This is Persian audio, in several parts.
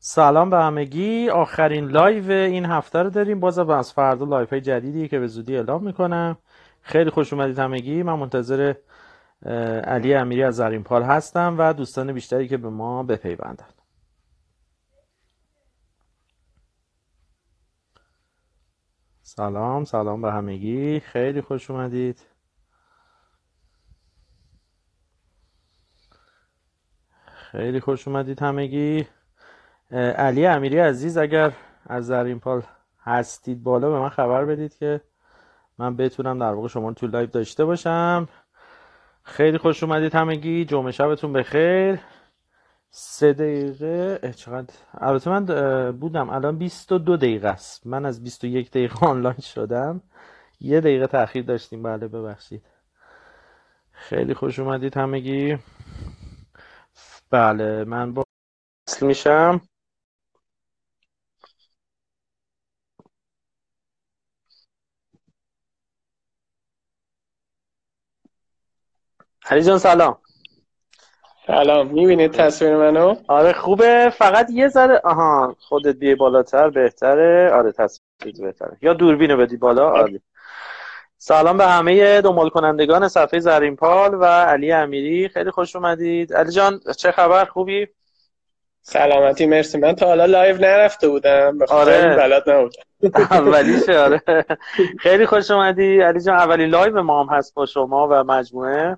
سلام به همگی. آخرین لایو این هفته رو داریم. باز از فردا لایو های جدیدی که به زودی اعلام میکنم. خیلی خوش اومدید همگی. من منتظر علی امیری از زرین پال هستم و دوستان بیشتری که به ما بپیوندن. سلام به همگی. خیلی خوش اومدید. خیلی خوش اومدید همگی. علی امیری عزیز اگر از زرین پال هستید بالا به من خبر بدید که من بتونم در واقع شما رو تو لایو داشته باشم. خیلی خوش اومدید همگی. جمعه شبتون بخیر. 3 دقیقه چقدر؟ البته من بودم الان 22 دقیقه است. من از 21 دقیقه آنلاین شدم. 1 دقیقه تأخیر داشتیم. بله ببخشید. خیلی خوش اومدید همگی. بله من با اصل میشم. علی جان سلام. سلام، میبینید تصویر منو؟ آره خوبه. فقط یه ذره خودت بیای بالاتر بهتره. آره تصویر بهتره. یا دوربینو بدی بالا. عالی. سلام به همه دنبال کنندگان صفحه زرین پال و علی امیری. خیلی خوش اومدید. علی جان چه خبر؟ خوبی؟ سلامتی مرسی. من تا حالا لایو نرفته بودم به خاطر این بلد نبودم. اولیشه. آره خیلی خوش اومدی علی جان. اولین لایو ما هم هست با شما و مجموعه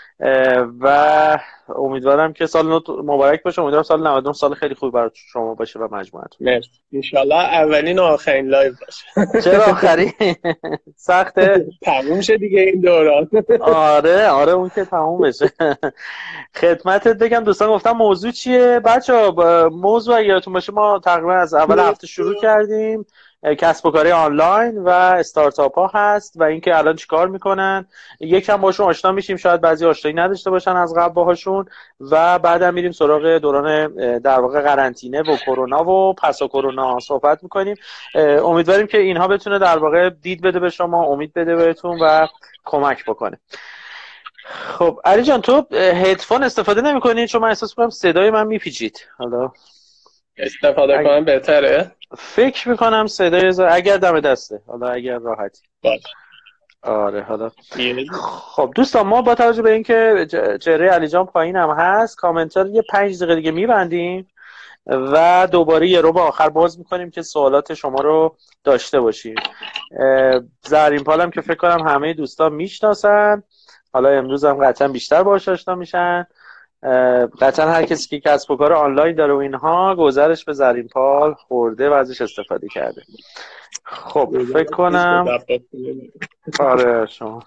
و امیدوارم که سال نو مبارک باشه. امیدوارم سال 99 سال خیلی خوبی برای شما باشه و مجموعتون. مرسی. انشالله اولین و آخرین لایو باشه. چرا آخرین؟ سخته؟ تموم شه دیگه این دوران. آره اون که تموم بشه. خدمتت بگم دوستان گفتم موضوع چیه بچه‌ها. موضوع اگه یادتون باشه ما تقریبا از اول هفته شروع کردیم. کسب و کاری آنلاین و استارتاپ ها هست و اینکه الان چیکار میکنن. یکم باشون آشنا میشیم. شاید بعضی آشنایی نداشته باشن از قبل باهاشون و بعدم میریم سراغ دوران در واقع قرنطینه و کرونا و پس از کرونا صحبت میکنیم. امیدواریم که اینها بتونه در واقع دید بده به شما، امید بده بهتون و کمک بکنه. خب علی جان تو هدفون استفاده نمی‌کنی؟ چون من احساس می‌کنم صدای من میپیچید. حالا استفاده کنم بهتره؟ فکر می‌کنم صدای اگر دم دسته، حالا اگر راحتی باشه. آره حالا خب دوستان ما با توجه به اینکه چهره علی جان پایین هم هست کامنت‌ها رو یه 5 دقیقه دیگه می‌بندیم و دوباره یه رو به آخر باز می‌کنیم که سوالات شما رو داشته باشیم. زرین پالم که فکر کنم همه دوستان میشناسن. حالا امروز هم قطعا بیشتر باهاش آشنا میشن. قطعا هر کسی که کسب و کار آنلاین داره و اینها گذرش به زرین پال خورده و ازش استفاده کرده. خب فکر کنم آره شما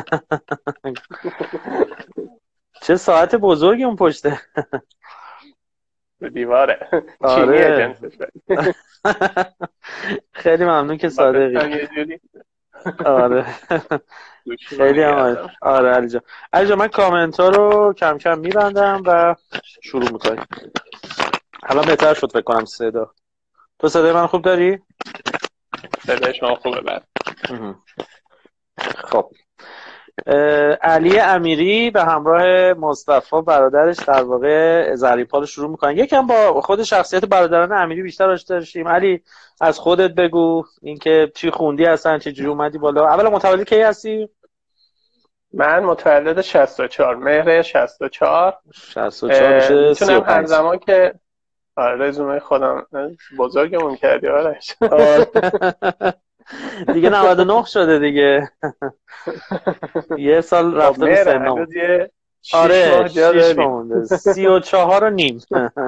چه ساعت بزرگی اون پشته. به دیواره. آره خیلی ممنون که صادقی. آره خیلی هم آره علی جان من کامنت ها رو کم کم میبندم و شروع میکنیم. الان بهتر شد فکر کنم صدا. تو صدای من خوب داری؟ صدای شما خوبه بعد. خب علی امیری به همراه مصطفی برادرش در واقع زرین پال رو شروع میکنن. یکم با خود شخصیت برادران امیری بیشتر آشنا شیم. علی از خودت بگو اینکه چی خوندی هستن، چه جوری اومدی بالا. اولا متولد کی هستی؟ من متولد 64 مهر 64 میشه میتونم همزمان که رزومه خودم بزرگمون کردی آرش. دیگه 99 شده دیگه. یه سال رفته به سنم. آره 6 ماه مونده. 34 و نیم.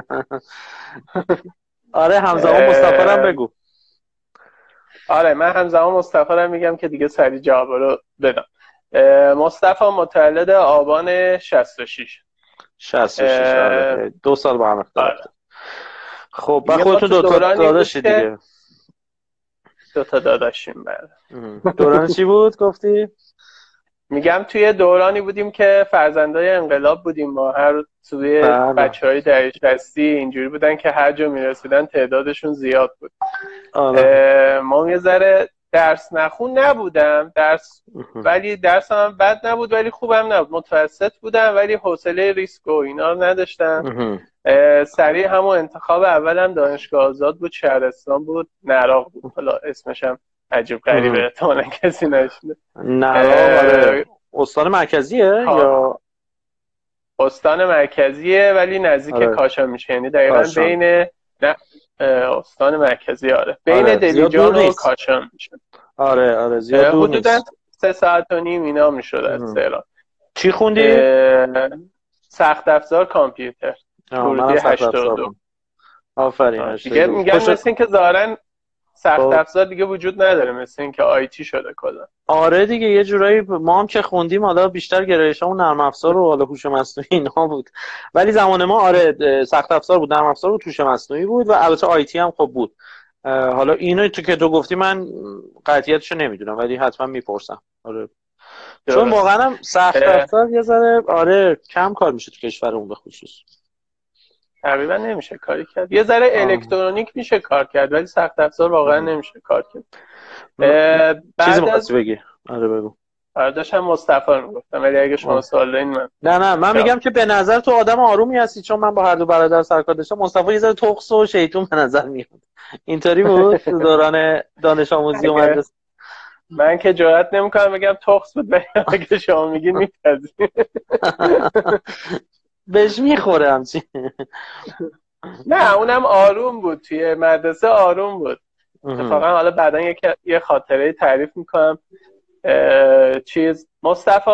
آره همزمان مصطفی رو بگو. آره من همزمان مصطفی رو میگم که دیگه سریع جواب رو بدم. مصطفی متولد آبان 66. 66 آره 2 سال با هم اختلاف. خب با خودتون دو تا داداشی دیگه. 2 تا داداشیم. دوران چی بود گفتی؟ میگم توی دورانی بودیم که فرزندای انقلاب بودیم. ما هر توی بچهای دهه 60 اینجوری بودن که هر جا میرسیدن تعدادشون زیاد بود. ما یه ذره درس نخون نبودم، ولی درسم هم بد نبود ولی خوبم نبود، متوسط بودم ولی حوصله ریسک و اینا رو نداشتم. سریع همون انتخاب اولم دانشگاه آزاد بود، شهرستان بود، نراق بود، حالا اسمش هم عجیب غریبه احتمالاً کسی نشنیده. نراق استان مرکزیه یا استان مرکزیه ولی نزدیک کاشان میشه، یعنی دقیقاً بین استان مرکزی بین دلیجان و کاشان میشه. آره زیاد دور نیست. حدوداً 3 ساعت و نیم اینا میشد از تهران. چی خوندی؟ سخت افزار کامپیوتر. ورودی 82. آفرین. دیگه میگن مثل این که ظاهراً سخت افزار دیگه وجود نداره، مثل این که آیتی شده کلا. آره دیگه یه جورایی ما هم که خوندیم حالا بیشتر گرایشمون نرم افزار و حالا هوش مصنوعی اینا بود، ولی زمان ما آره سخت افزار بود، نرم افزار بود، هوش مصنوعی بود و البته آیتی هم خب بود. حالا اینو که تو گفتی من قطعیتشو نمیدونم ولی حتما میپرسم. آره چون واقعا هم سخت افزار یه ذره آره کم کار میشه تو کشورمون به خصوص. تقریبا نمیشه کاری کرد. یه ذره الکترونیک میشه کار کرد ولی سخت افزار واقعا نمیشه کار کرد. چیزی می‌خواستی بگی؟ آره بگو. آره داشتم مصطفی رو میگفتم ولی اگه شما سوال دارین من میگم که به نظر تو آدم آرومی هستی، چون من با هر دو برادر سرکار داشتم. مصطفی یه ذره تخس و شیطون به نظر میاد. اینطوری بود دوران دانش آموزی و مدرسه؟ من که جرئت نمیکنم بگم تخس بود ولی اگه شما میگین میپذیرم. بهش میخوره همچین. نه اونم آروم بود، توی مدرسه آروم بود. اتفاقا حالا بعدا یه خاطره تعریف میکنم. مصطفی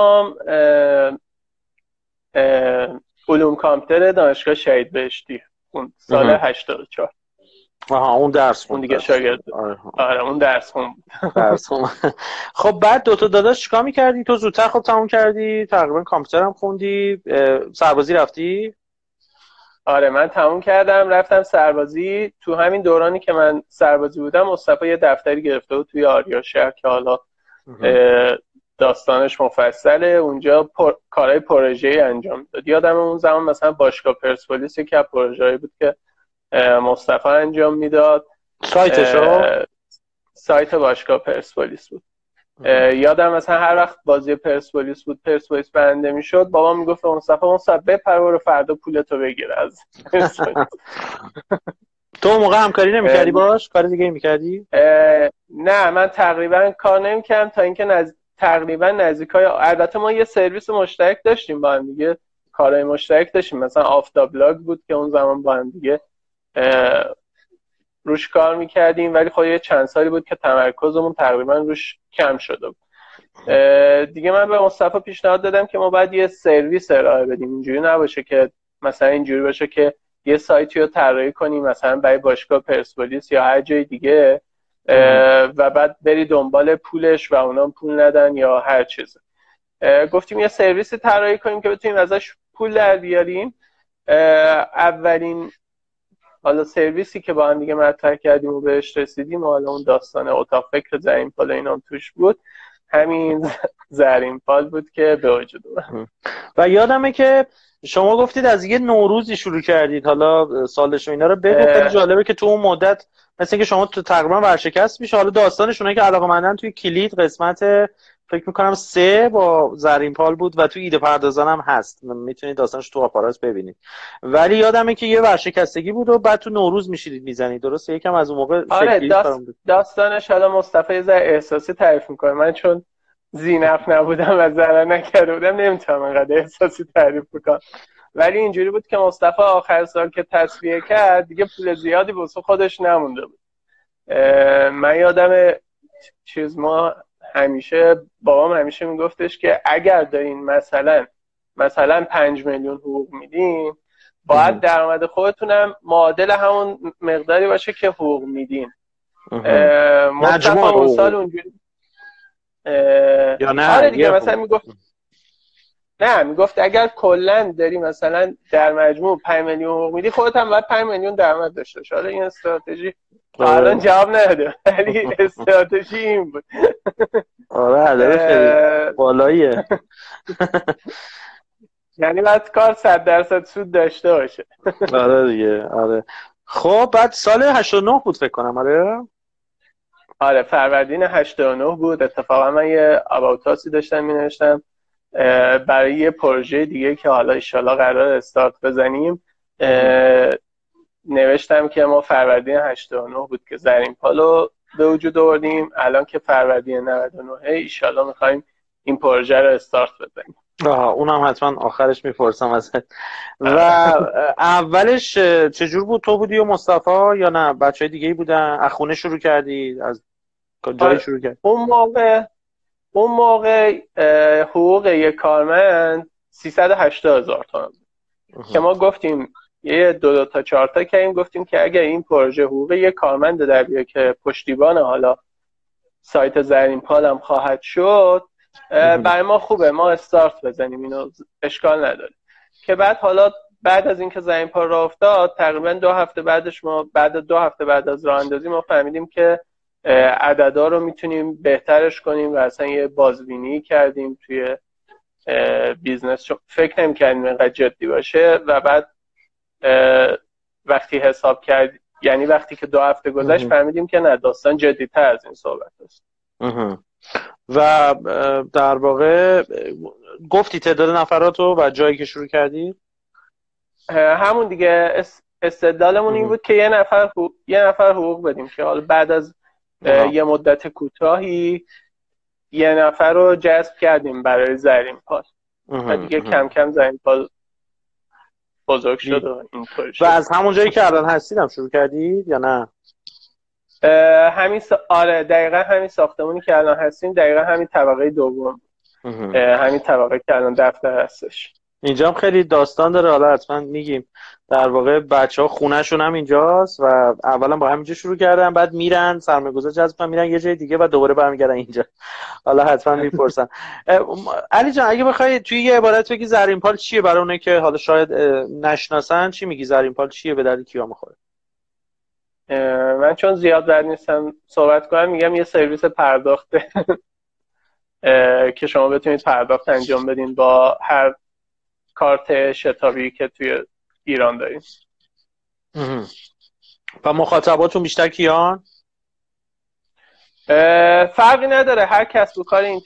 علوم کامپیوتر دانشگاه شهید بهشتی اون سال 84. اون درس اون دیگه شاگرد. آره اون درس خون. خب بعد دوتا داداش چیکار میکردی؟ تو زودتر خب تموم کردی، تقریبا کامپیوتر هم خوندی، سربازی رفتی؟ آره من تموم کردم رفتم سربازی. تو همین دورانی که من سربازی بودم مصطفی یه دفتری گرفته بود توی آریاشهر که حالا داستانش مفصله. اونجا کارهای پروژه‌ای انجام میداد. یادم اون زمان مثلا باشگاه پرسپولیس یکی از پروژه‌ای بود که مصطفی انجام میداد. سایت باشگاه پرسپولیس بود. یادم مثلا هر وقت بازی پرسپولیس بود، پرسپولیس برنده میشد، بابا میگفت مصطفی بپر برو فردا پولتو بگیر از تو موقع همکاری نمی‌کردی باش؟ کار دیگه می‌کردی؟ نه من تقریبا کار نمی‌کردم تا اینکه تقریبا نزدیکای، البته ما یه سرویس مشترک داشتیم با هم دیگه، کارهای مشترک داشتیم، مثلا آفتابلاگ بود که اون زمان با هم دیگه روش کار میکردیم، ولی خب یه چند سالی بود که تمرکزمون تقریبا روش کم شده بود. دیگه من به مصطفی پیشنهاد دادم که ما باید یه سرویس ارائه بدیم، اینجوری نباشه که مثلا اینجوری باشه که یه سایتی رو طراحی کنیم مثلا برای باشگاه پرسپولیس یا هر جای دیگه و بعد بری دنبال پولش و اونا پول ندن یا هر چیز. گفتیم یه سرویسی طراحی کنیم که بتونیم ازش پول در بیاریم. اولین حالا سرویسی که با هم دیگه مطرح کردیم و بهش رسیدیم، حالا اون داستان اتاق فکر زرین‌پال اینام توش بود، همین زرین‌پال بود که به وجود اومد. و یادمه که شما گفتید از یه نوروزی شروع کردید، حالا سالش و اینا رو بگو. خیلی جالبه که تو اون مدت مثل اینکه شما تقریبا ورشکست میشه. حالا داستانشونه که علاقه‌مندن توی کلید قسمت فکر میکنم 3 با زرین‌پال بود و تو ایده پردازان هم هست، میتونید داستانش تو آپاراس ببینید. ولی یادمه که یه ورشکستگی بود و بعد تو نوروز میشیدید میزنید، درسته؟ یکم از اون موقع داستانش حالا مصطفی یه ذره احساسی تعریف میکنه، من چون زینف نبودم و ضرر نکرده بودم نمیتونم انقدر احساسی تعریف بکنم. ولی اینجوری بود که مصطفی آخر سال که تصفیه کرد دیگه پول زیادی واسه خودش نمونده بود. من یادم ما همیشه بابام همیشه میگفتش که اگر دارین مثلا 5 میلیون حقوق میدین، باید درآمد خودتونم معادل همون مقداری باشه که حقوق میدین. مصطفی اون سال اونجوری یا نه آره دیگه مثلا میگفت اگر کلا داری مثلا در مجموع 5 میلیون حقوق میدی، خودت هم باید 5 میلیون درآمد داشته باشی. حالا این استراتژی الان جواب نده ولی استراتژی این بود. آره هدف خیلی بالاییه. یعنی باید کار 100% سود داشته باشه. آره دیگه آره. خب بعد سال 89 بود فکر کنم. آره آره فروردین 89 بود. اتفاقا من یه اباوتاسی داشتم می‌نوشتم برای یه پروژه دیگه که حالا انشالله قرار استارت بزنیم. نوشتم که ما فروردین 89 بود که زرین پالو به وجود آوردیم، الان که فروردین 99 انشالله میخوایم این پروژه رو استارت بزنیم. اونم حتما آخرش میپرسم ازت. و اولش چجور بود؟ تو بودی و مصطفی یا نه بچهای دیگه بودن؟ از خونه شروع کردی؟ از جایی شروع کردی؟ اون موقع حقوق یک کارمند 380,000 تومان بود که ما گفتیم یه 2 تا 4 تا کردیم، گفتیم که اگر این پروژه حقوق یک کارمند در بیاد که پشتیبان حالا سایت زرین پال هم خواهد شد برای ما خوبه، ما استارت بزنیم، اینو اشکال نداره. که بعد از اینکه زرین پال راه افتاد تقریبا 2 هفته بعدش ما بعد 2 هفته بعد از راه اندازی ما فهمیدیم که عددا رو میتونیم بهترش کنیم و اصلا یه بازبینی کردیم توی بیزنس. فکر نمی‌کردیم اینقدر جدی باشه و بعد وقتی حساب کرد، یعنی وقتی که 2 هفته گذشت فهمیدیم که نه، داستان جدی‌تر از این صحبت است. و در واقع گفتی تعداد نفراتو و جایی که شروع کردی؟ همون دیگه استدلالمون این بود که یه نفر حقوق بدیم که حالا بعد از یه مدت کوتاهی یه نفر رو جذب کردیم برای زرین پال و دیگه کم کم زرین پال بزرگ شد و اینطوری شد. و از همون جایی که الان هستید شروع کردید یا نه؟ آره دقیقا همین ساختمونی که الان هستیم، دقیقا همین طبقه دوم، همین طبقه که الان دفتر هستش. اینجا هم خیلی داستان داره، حالا حتما میگیم. در واقع بچه‌ها خونه‌شون هم اینجاست و اولا با همینجا شروع کردن، بعد میرن سرمایه‌گذار جذب کنن میرن یه جای دیگه و دوباره برمیگردن اینجا. حالا حتما میپرسن. علی جان اگه بخوای توی یه عبارت بگی زرین پال چیه برای اونایی که حالا شاید نشناسن، چی میگی زرین پال چیه، به درد کیا میخوره؟ من چون زیاد بلد نیستم صحبت کنم میگم یه سرویس پرداخته که شما بتونید پرداخت انجام بدین با هر کارت شتابی که توی ایران داریم. و مخاطباتون بیشتر کیان؟ فرقی نداره، هر کسب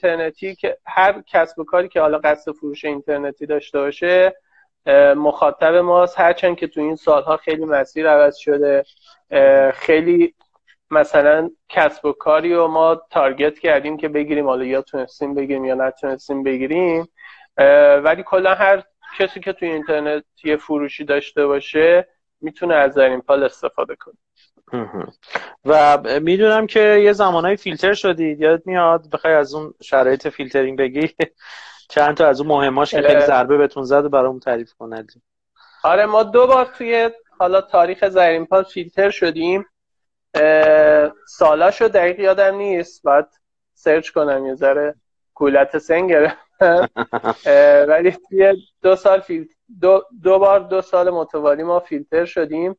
و کاری که حالا قصد فروش اینترنتی داشته باشه مخاطب ماست. هرچند که تو این سالها خیلی مسیر عوض شده، خیلی مثلا کسب و کاری رو ما تارگت کردیم که بگیریم، حالا یا تونستیم بگیریم یا نتونستیم بگیریم، ولی کلا هر کسی که توی اینترنت یه فروشی داشته باشه میتونه از زرین پال استفاده کنه. و میدونم که یه زمانهای فیلتر شدید، یادت میاد بخوای از اون شرایط فیلترینگ بگی؟ چند تا از اون مهماش که خیلی ضربه بهتون زد برامون تعریف کن. آره ما 2 بار توی حالا تاریخ زرین پال فیلتر شدیم، سالاشو دقیق یادم نیست، باید سرچ کنم یه ذره کولت سن گرفتم. ولی توی 2 سال دو بار 2 سال متوالی ما فیلتر شدیم.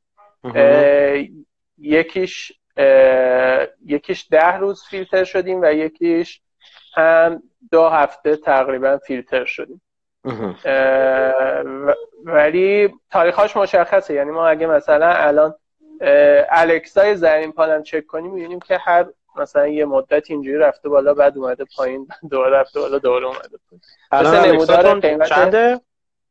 یکیش 10 روز فیلتر شدیم و یکیش هم 2 هفته تقریبا فیلتر شدیم. ولی تاریخاش مشخصه، یعنی ما اگه مثلا الان الکسای زرین پال هم چک کنیم می‌بینیم که هر مثلا یه مدت اینجوری رفته بالا بعد اومده پایین، دوباره رفته بالا دوباره اومده پایین. الان نمودار چنده؟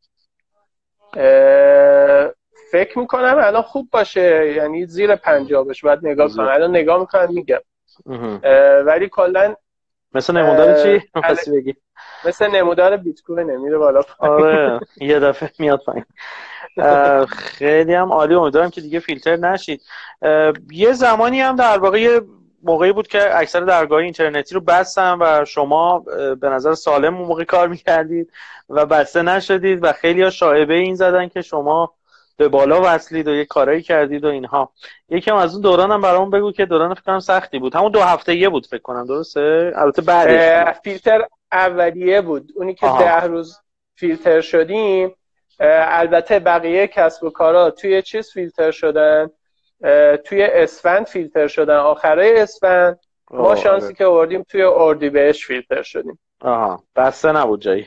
فکر میکنم الان خوب باشه، یعنی زیر 50 بشه، بعد نگاه کنم. الان نگاه میکنم میگم. ولی کلا مثل نمودار چی؟ می‌خواستی بگی؟ مثل نمودار بیت کوین میره بالا. آره یه دفعه میاد پایین. خیلی هم عالی، امیدوارم که دیگه فیلتر نشید. یه زمانی هم در واقع یه موقعی بود که اکثر درگاه اینترنتی رو بستن و شما به نظر سالم اون موقع کار میکردید و بسته نشدید و خیلی ها شایبه این زدن که شما به بالا وصلید و یه کارایی کردید و اینها. یکم از اون دوران هم برامون بگو که دوران فکر کنم سختی بود. همون 2 هفته‌ایه بود فکر کنم، درسته؟ البته بعدش فیلتر اولیه بود، اونی که 10 روز فیلتر شدیم. البته بقیه کسب و کارا توی چیز فیلتر شدن، توی اسفند فیلتر شدن، آخرای اسفند. ما شانسی که آوردیم توی اردیبهشت فیلتر شدیم. بسته نبود جایی.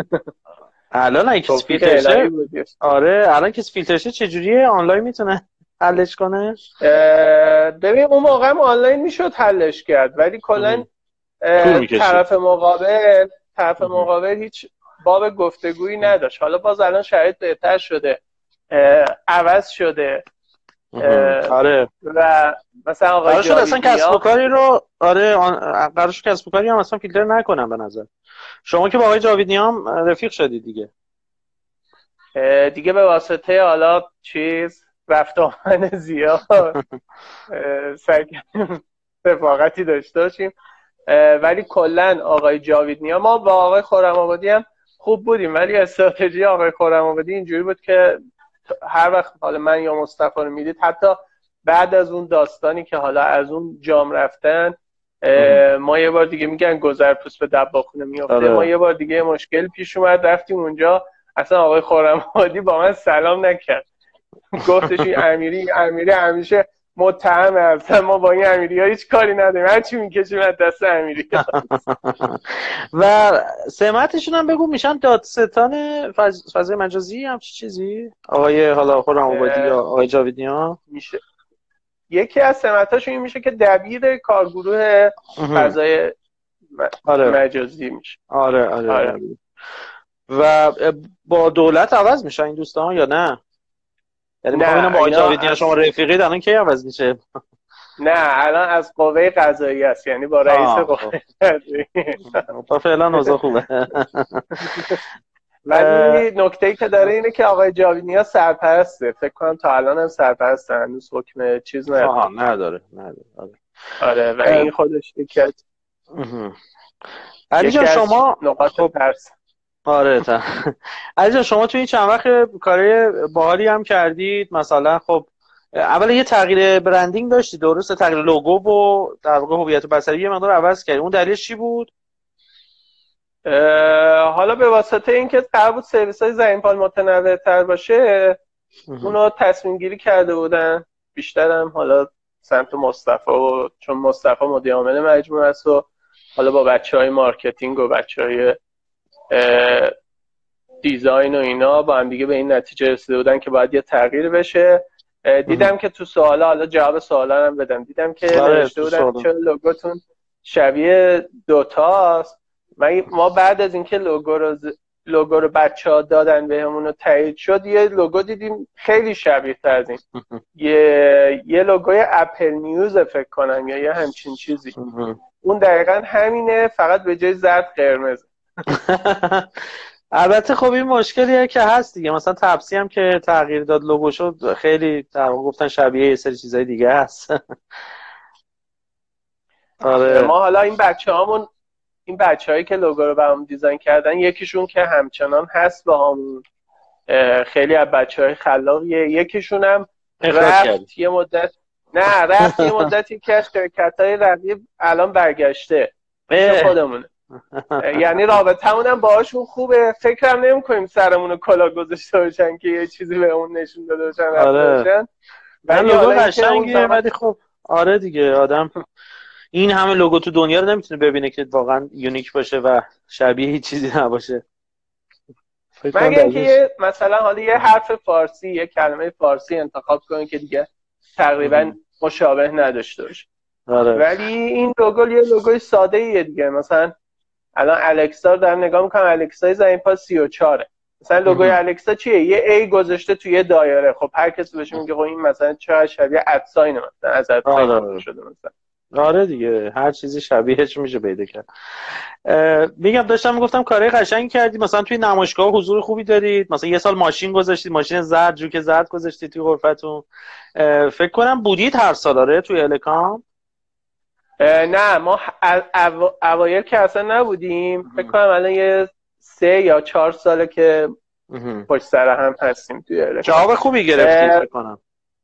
الان اگه کسی فیلتر شه، آره الان کسی فیلتر شه چجوریه؟ آنلاین میتونه؟ حلش کنه؟ ببین اون موقع هم آنلاین میشد حلش کرد، ولی کلا طرف مقابل هیچ باب گفتگویی نداشت. حالا باز الان شرایط بهتر شده، عوض شده. آره. و مثلا آقای جاویدنیا اصلا کسب و کاری رو قرار شد کسب و کاری هم اصلا فیلتر نکنم به نظر. شما که با آقای جاویدنیا هم رفیق شدید دیگه به واسطه حالا رفت آمد زیاد رفاقتی داشته باشیم. ولی کلا آقای جاویدنیا، ما با آقای خرم‌آبادی هم خوب بودیم، ولی استراتژی آقای خرم‌آبادی اینجوری بود که هر وقت حالا من یا مصطفی رو میدید، حتی بعد از اون داستانی که حالا از اون جام رفتن، ما یه بار دیگه میگن گذرپوست به دباخونه میافته، ما یه بار دیگه مشکل پیش اومد، رفتیم اونجا، اصلا آقای خرم‌آبادی با من سلام نکرد، گفتش این امیری همیشه متهمه، اصلا ما با این امیری ها هیچ کاری نداریم، هرچی میکشیم از دست امیری ها. و سمتشون هم بگو میشن دادستان فضای مجازی همچی چیزی؟ آقای حالا خرم‌آبادی یا آقای جاویدنیا میشه. یکی از سمتاشون این میشه که دبیر کارگروه فضای مجازی میشه. آره. و با دولت عوض میشن این دوستان یا نه؟ یعنی میخوام اینم با آقای جاویدنیا شما رفیقید، الان کی عوض میشه؟ نه الان از قوه قضاییه است، یعنی با رئیس قوه قضاییه. تا فعلا اوضاع خوبه. ولی نکته‌ای که داره اینه که آقای جاویدنیا سرپرسته، فکر کنم تا الان هم سرپرسته، هنوز حکم چیز نداره. آره و این خودش یکی علی جان شما نقاط ترس. آره علی جان شما توی این چند وقت کارهای باحالی هم کردید، مثلا خب اول یه تغییر برندینگ داشتی درسته، تغییر لوگو و در واقع هویت بصری یه مقدار عوض کردی، اون دلیلش چی بود؟ حالا به واسطه اینکه قرار بود سرویس‌های زمین‌پال متنوع‌تر باشه، اونو تصمیم گیری کرده بودن، بیشترم حالا سمت مصطفی، و چون مصطفی مدیر عامل مجموعه است و حالا با بچه‌های مارکتینگ و بچه‌های دیزاین و اینا با هم دیگه به این نتیجه رسیده بودن که باید یه تغییر بشه. دیدم که تو سوالا، حالا جواب سوالا هم بدم، دیدم که نوشته بودن چه لوگوتون شبیه دوتاست. ما بعد از اینکه لوگو رو بچه‌ها دادن بهمون و تایید شد، یه لوگو دیدیم خیلی شبیه تر از این، یه لوگوی اپل نیوز فکر کنم یا یه همچین چیزی، اون دقیقا همینه، فقط به جای زرد قرمز. البته خب این مشکلیه که هست دیگه، مثلا تپسی هم که تغییر داد لوگو شد، خیلی در واقع گفتن شبیه یه سری چیزای دیگه هست. آره ما حالا این بچه‌هایی که لوگو رو برام دیزاین کردن، یکیشون که همچنان هست با همون، خیلی از بچه‌های خلاقیه، یکیشون هم رفت یه مدتی که از شرکت‌های رقیب الان برگشته خودمونه. یعنی رابطمون هم باهاشون خوبه، فکرم نمی‌کنیم سرمون رو کلا گذاشته باشن که یه چیزی به اون نشون داده باشن رفته باشن. ولی لوگو قشنگه، ولی خب آره دیگه، آدم این همه لوگو تو دنیا رو نمیتونه ببینه که واقعا یونیک باشه و شبیه هیچ چیزی نباشه. مگه اینکه مثلا حالا یه حرف فارسی، یه کلمه فارسی انتخاب کنید که دیگه تقریبا مشابه نداشته باشه. ولی این لوگو یه لوگوی ساده ایه دیگه. مثلا الان الکسا رو دارم نگاه میکنم، الکسای زمین‌پال 34، مثلا لوگوی الکسا چیه؟ یه ای گذاشته توی یه دایره. خب هر کسی بهش میگه این مثلا چه شبیه ادساین، مثلا از ادساین شده مثلا. آره دیگه، هر چیزی شبیهش میشه پیدا کرد. میگم داشتم میگفتم کارهای قشنگی کردید، مثلا توی نمایشگاه حضور خوبی دارید، مثلا یه سال ماشین گذاشتید، ماشین زرد، جوک زرد گذاشتید توی غرفتون. فکر کنم بودید هر سال آره توی الکام؟ نه ما اوایل که اصلا نبودیم، فکر کنم الان یه 3 یا 4 ساله که پشت سر هم هستیم توی الکام. جواب خوبی گرفتید فکر کنم.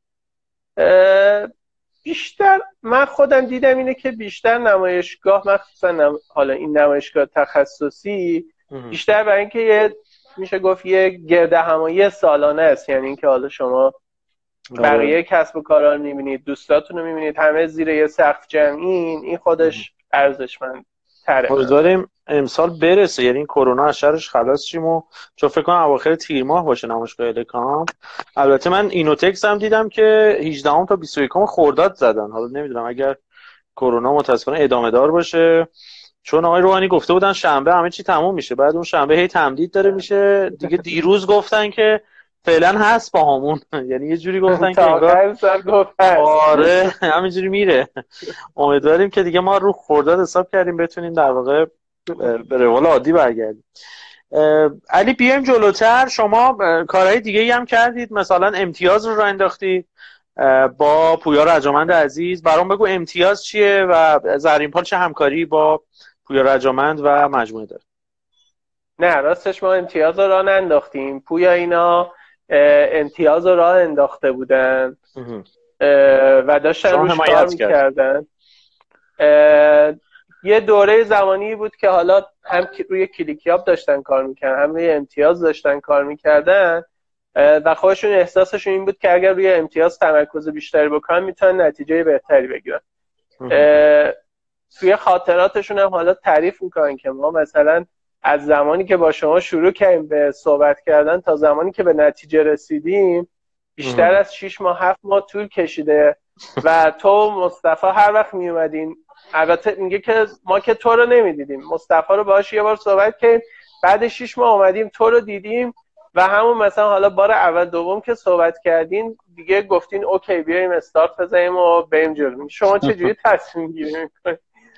بیشتر من خودم دیدم اینه که بیشتر نمایشگاه، مخصوصا حالا این نمایشگاه تخصصی، بیشتر برای اینکه میشه گفت یه گرد همایی سالانه است، یعنی اینکه حالا شما بقیه کسب و کارا رو میبینید، دوستاتون رو میبینید، همه زیر یه سقف جمعین، این خودش ارزشمند تره. امسال برسه، یعنی این کرونا از شرش خلاص شیم و چون فکر کنم اواخر تیر ماه باشه نمایشگاه الکام. البته من اینوتکس هم دیدم که 18 تا 21 خرداد زدن. حالا نمیدونم اگر کرونا متاسفانه ادامه دار باشه، چون آقای روحانی گفته بودن شنبه همه چی تموم میشه، بعد اون شنبه هی تمدید داره میشه دیگه. دیروز گفتن که فعلا هست با همون یعنی یه جوری گفتن که انگار آره همینجوری میره. امیدواریم که دیگه ما رو خرداد حساب کردیم بتونیم در واقع به روال عادی برگردیم. علی بیایم جلوتر، شما کارهای دیگه ای هم کردید، مثلا امتیاز رو انداختید با پویا رجامند عزیز. برام بگو امتیاز چیه و زرینپال چه همکاری با پویا رجامند و مجموعه داره؟ نه راستش ما امتیاز رو راه ننداختیم، پویا اینا امتیاز رو راه انداخته بودن و داشتن روش کار میکردن. یه دوره زمانی بود که حالا هم روی کلیکیاب داشتن کار میکردن هم روی امتیاز داشتن کار میکردن و خودشون احساسشون این بود که اگر روی امتیاز تمرکز بیشتری بکنن میتونن نتیجه بهتری بگیرن. توی خاطراتشون هم حالا تعریف میکنن که ما مثلا از زمانی که با شما شروع کردیم به صحبت کردن تا زمانی که به نتیجه رسیدیم بیشتر از 6 ماه 7 ماه طول کشیده و تو مصطفی هر وقت میومدین، البته میگه که ما که تو رو نمیدیدیم، مصطفی رو باهاش یه بار صحبت کردیم، بعد 6 ماه اومدیم تو رو دیدیم و همون مثلا حالا بار اول دوم که صحبت کردین دیگه گفتین اوکی بیایم استارت بزنیم و بریم جلو. شما چجوری تصمیم گیری میکنید؟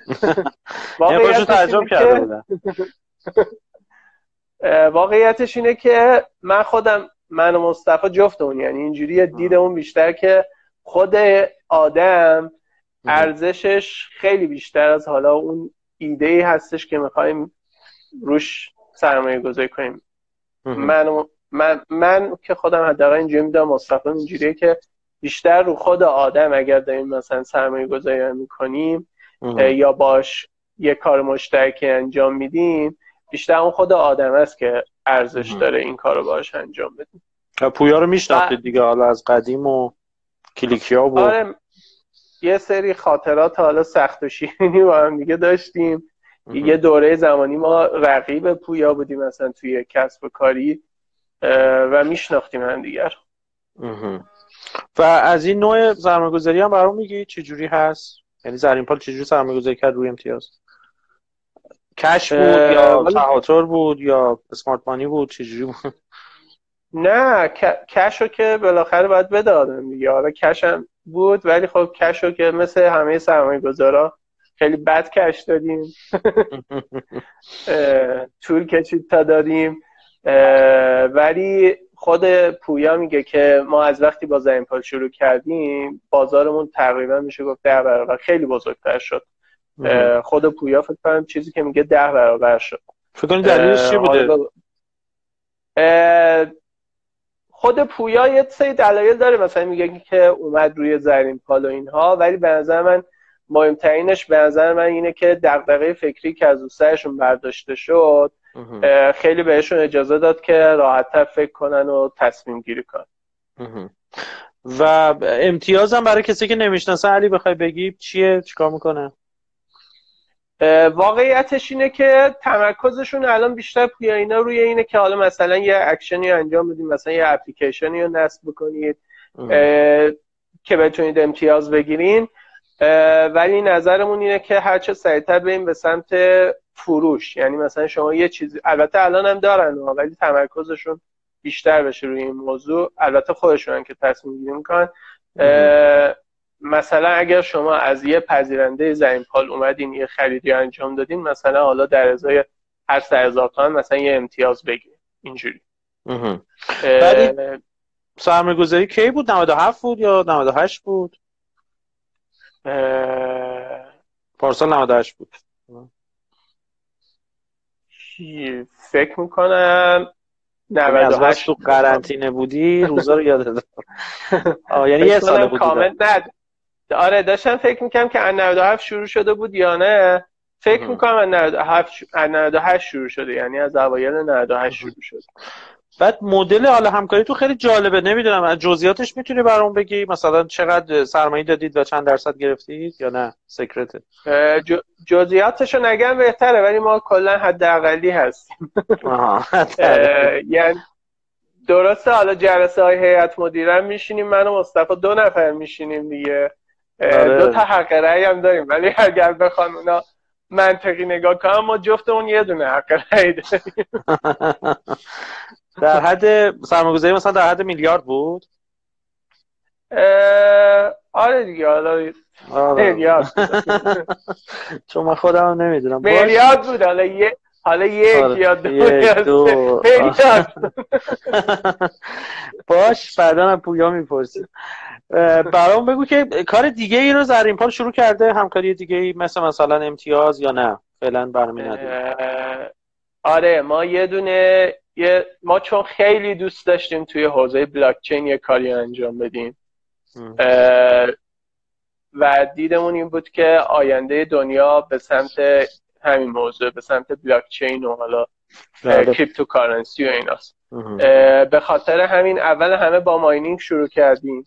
واقعیتش اینه که من و مصطفی جفتمون یعنی اینجوری دیدمون بیشتر که خود آدم ارزشش خیلی بیشتر از حالا اون ایده‌ای هستش که میخوایم روش سرمایه گذاری کنیم. من که خودم حداقل اینجوری میدونم، مصطفی اینجوریه که بیشتر رو خود آدم اگر داریم مثلا سرمایه گذاری میکنیم یا باش یه کار مشترکی انجام میدیم، بیشتر اون خود آدم است که ارزش داره این کارو باش انجام بدیم. پویا رو میشناختید دیگه حالا از قدیم و کلیکیا و آره یه سری خاطرات حالا سخت و شیرینی با هم دیگه داشتیم. یه دوره زمانی ما رقیب پویا بودیم مثلا توی کسب و کاری و میشناختیم هم دیگر. و از این نوع سرمایه‌گذاری هم برام میگی چجوری هست؟ یعنی زرینپال چجوری سرمایه‌گذاری کرد روی امتیاز؟ کش بود یا تهاتر بود یا اسمارت مانی بود، چجوری بود؟ نه کشو که بالاخره باید بده آدم دیگه. آره کش هم بود ولی خب کشو که مثل همه سرمایه‌گذارا خیلی بد کش دادیم. طول کشید تا دادیم. ولی خود پویا میگه که ما از وقتی با زرینپال شروع کردیم بازارمون تقریبا میشه گفت 10 برابر خیلی بزرگتر شد. خود پویا فکر کنم چیزی که میگه 10 برابر شد. فکر کنید دلیلش چی بوده؟ خود پویا یه سری دلایل داره، مثلا میگه که اومد روی زرینپال و اینها، ولی به نظر من مهمترینش به نظر من اینه که دغدغه فکری که از سرشون برداشته شد خیلی بهشون اجازه داد که راحت‌تر فکر کنن و تصمیم گیری کنن. و امتیازم برای کسی که نمیشناسه علی بخوای بگی چیه، چیکار میکنه؟ واقعیتش اینه که تمرکزشون الان بیشتر پویا اینا روی اینه که حالا مثلا یه اکشنی انجام بدید، مثلا یه اپلیکیشنی رو نصب بکنید که بتونید امتیاز بگیرین، ولی نظرمون اینه که هرچه سریعتر بریم به سمت فروش. یعنی مثلا شما یه چیزی، البته الان هم دارن ولی تمرکزشون بیشتر بشه روی این موضوع، البته خودشون که تصمیم گیری میکنن. مثلا اگر شما از یه پذیرنده زرینپال اومدین یه خریدی انجام دادین، مثلا حالا در ازای هر 100,000 تومان مثلا یه امتیاز بگیرید اینجوری. بعد سرمایه‌گذاری کی بود؟ 97 بود یا 98 بود؟ پارسال 98 بود. فکر میکنم 98 تو قرنطینه بودی روزا رو یادت یعنی یه سال بود کامل. نه آره داشتم فکر میکنم که 97 شروع شده بود یا نه. فکر میکنم 98 شروع شده، یعنی از اوایل 98 شروع شده. بعد مدل حالا همکاری تو خیلی جالبه، نمیدونم از جزئیاتش میتونی برام بگی؟ مثلا چقدر سرمایه دادید و چند درصد گرفتید یا نه سکرته؟ جزئیاتشو نگم بهتره، ولی ما کلا حداقلی هستیم. یعنی درسته حالا جلسه های هیئت مدیره میشینیم، من و مصطفی 2 نفر میشینیم دیگه، 2 تا حق رأی هم داریم، ولی اگر بخوان اونا منطقی نگاه کنم ما جفتمون یه دونه حق رأی داریم. در حد سرمایه‌گذاری مثلا در حد میلیارد بود؟ آره دیگه، حالا میلیارد چون من خودم هم نمیدونم. میلیارد بود، حالا یک یا دو باش بعدا هم پویا میپرسیم. برام بگو که کار دیگه ای رو زرینپال شروع کرده، همکاری دیگه ای مثلا امتیاز یا نه فعلا برنامه نداریم؟ آره ما ما چون خیلی دوست داشتیم توی حوزه بلاک چین یه کاری انجام بدیم و دیدمون این بود که آینده دنیا به سمت همین موضوع، به سمت بلاک چین و حالا کریپتوکارنسی و ایناست. به خاطر همین اول همه با ماینینگ شروع کردیم،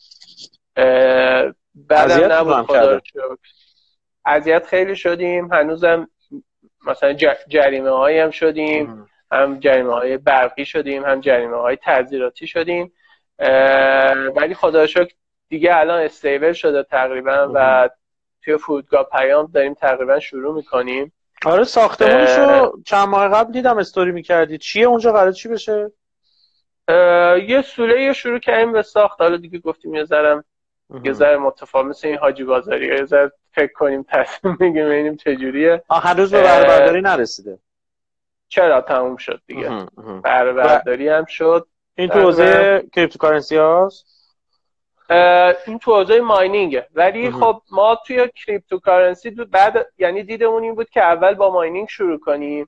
بعدم نبود خدا رو شکر. اذیت خیلی شدیم، هنوزم مثلا جریمه هایی هم شدیم، هم جریمه های برقی شدیم، هم جریمه های تعزیراتی شدیم، ولی خدا رو شکر دیگه الان استیبل شده تقریبا و توی فرودگاه پیام داریم تقریبا شروع میکنیم. آره ساختمونشو چند ماه قبل دیدم استوری میکردی، چیه اونجا قراره چی بشه؟ یه سوله شروع کردیم به ساخت، حالا دیگه گفتیم یه ذره متفاوت مثل این حاجی بازاری، یه ذره فکر کنیم تصمیم بگیریم ببینیم چجوریه. هنوز به بهره برداری نرسیده؟ چرا تموم شد دیگه، بهره برداری هم شد. این تو حوزه کریپتوکارنسی هاست؟ این تو حوزه ماینینگه، ولی خب ما توی کریپتوکارنسی بعد یعنی دیدمون این بود که اول با ماینینگ شروع کنیم،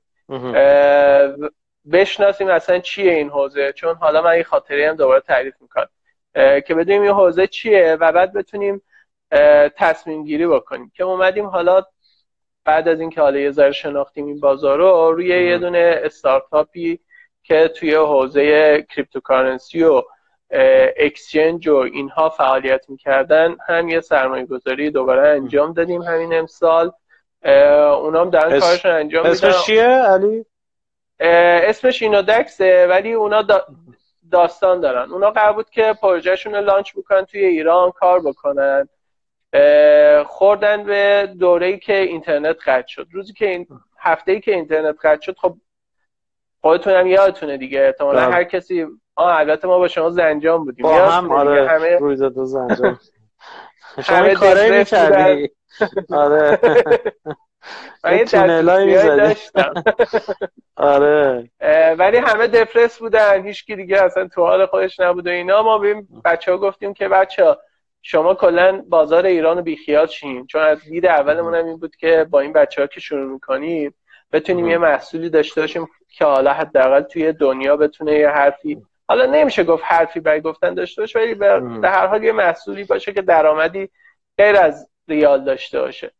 بشناسیم اصلا چیه این حوزه، چون حالا من این خاطره هم دوباره تعریف میکنم که بدونیم این حوزه چیه و بعد بتونیم تصمیم گیری بکنیم. که اومدیم حالا بعد از اینکه حالا یه ذره شناختیم این بازار رو، روی یه دونه استارتاپی که توی حوزه کریپتوکارنسی و اکسچنج و اینها فعالیت میکردن هم یه سرمایه گذاری دوباره انجام دادیم همین امسال. اونام دارن کارشون انجام میدن. اسمش چیه علی؟ اسمش اینودکسه، ولی اونا داستان دارن. اونا قرار بود که پروژهشون رو لانچ بکنن توی ایران کار بکنن، خوردن به دوره‌ای که اینترنت قطع شد. هفته‌ای که اینترنت قطع شد، خب خودتون هم یادتونه دیگه احتمالاً هر کسی البته ما با شما زنجان بودیم با هم. آره همه رویداد زنجان شما این کاره می‌کردی. آره من یه تونلایی داشتم. آره ولی همه دپرس بودن، هیچکی دیگه اصلا تو حال خودش نبود و اینا. ما به بچه‌ها گفتیم که بچه‌ها شما کلا بازار ایران رو بیخیال شین، چون از دید اولمون هم این بود که با این بچه‌ها که شروع می‌کنیم بتونیم یه محصولی داشته باشیم که حالا حداقل توی دنیا بتونه یه حرفی، حالا نمیشه گفت حرفی برای گفتن داشته باشه، ولی به هر حال یه محصولی باشه که درآمدی غیر از ریال داشته باشه.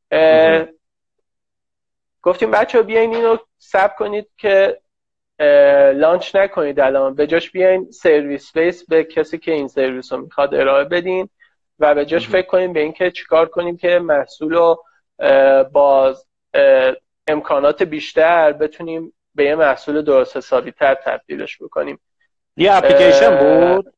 گفتیم بچه‌ها بیاین اینو ثبت کنید که لانچ نکنید الان، به جاش بیاین سرویس بیس به کسی که این سرویس رو میخواد ارائه بدین و به جاش فکر کنیم به اینکه چیکار کنیم که محصول رو با امکانات بیشتر بتونیم به یه محصول درست حسابی تر تبدیلش بکنیم. یه اپلیکیشن بود؟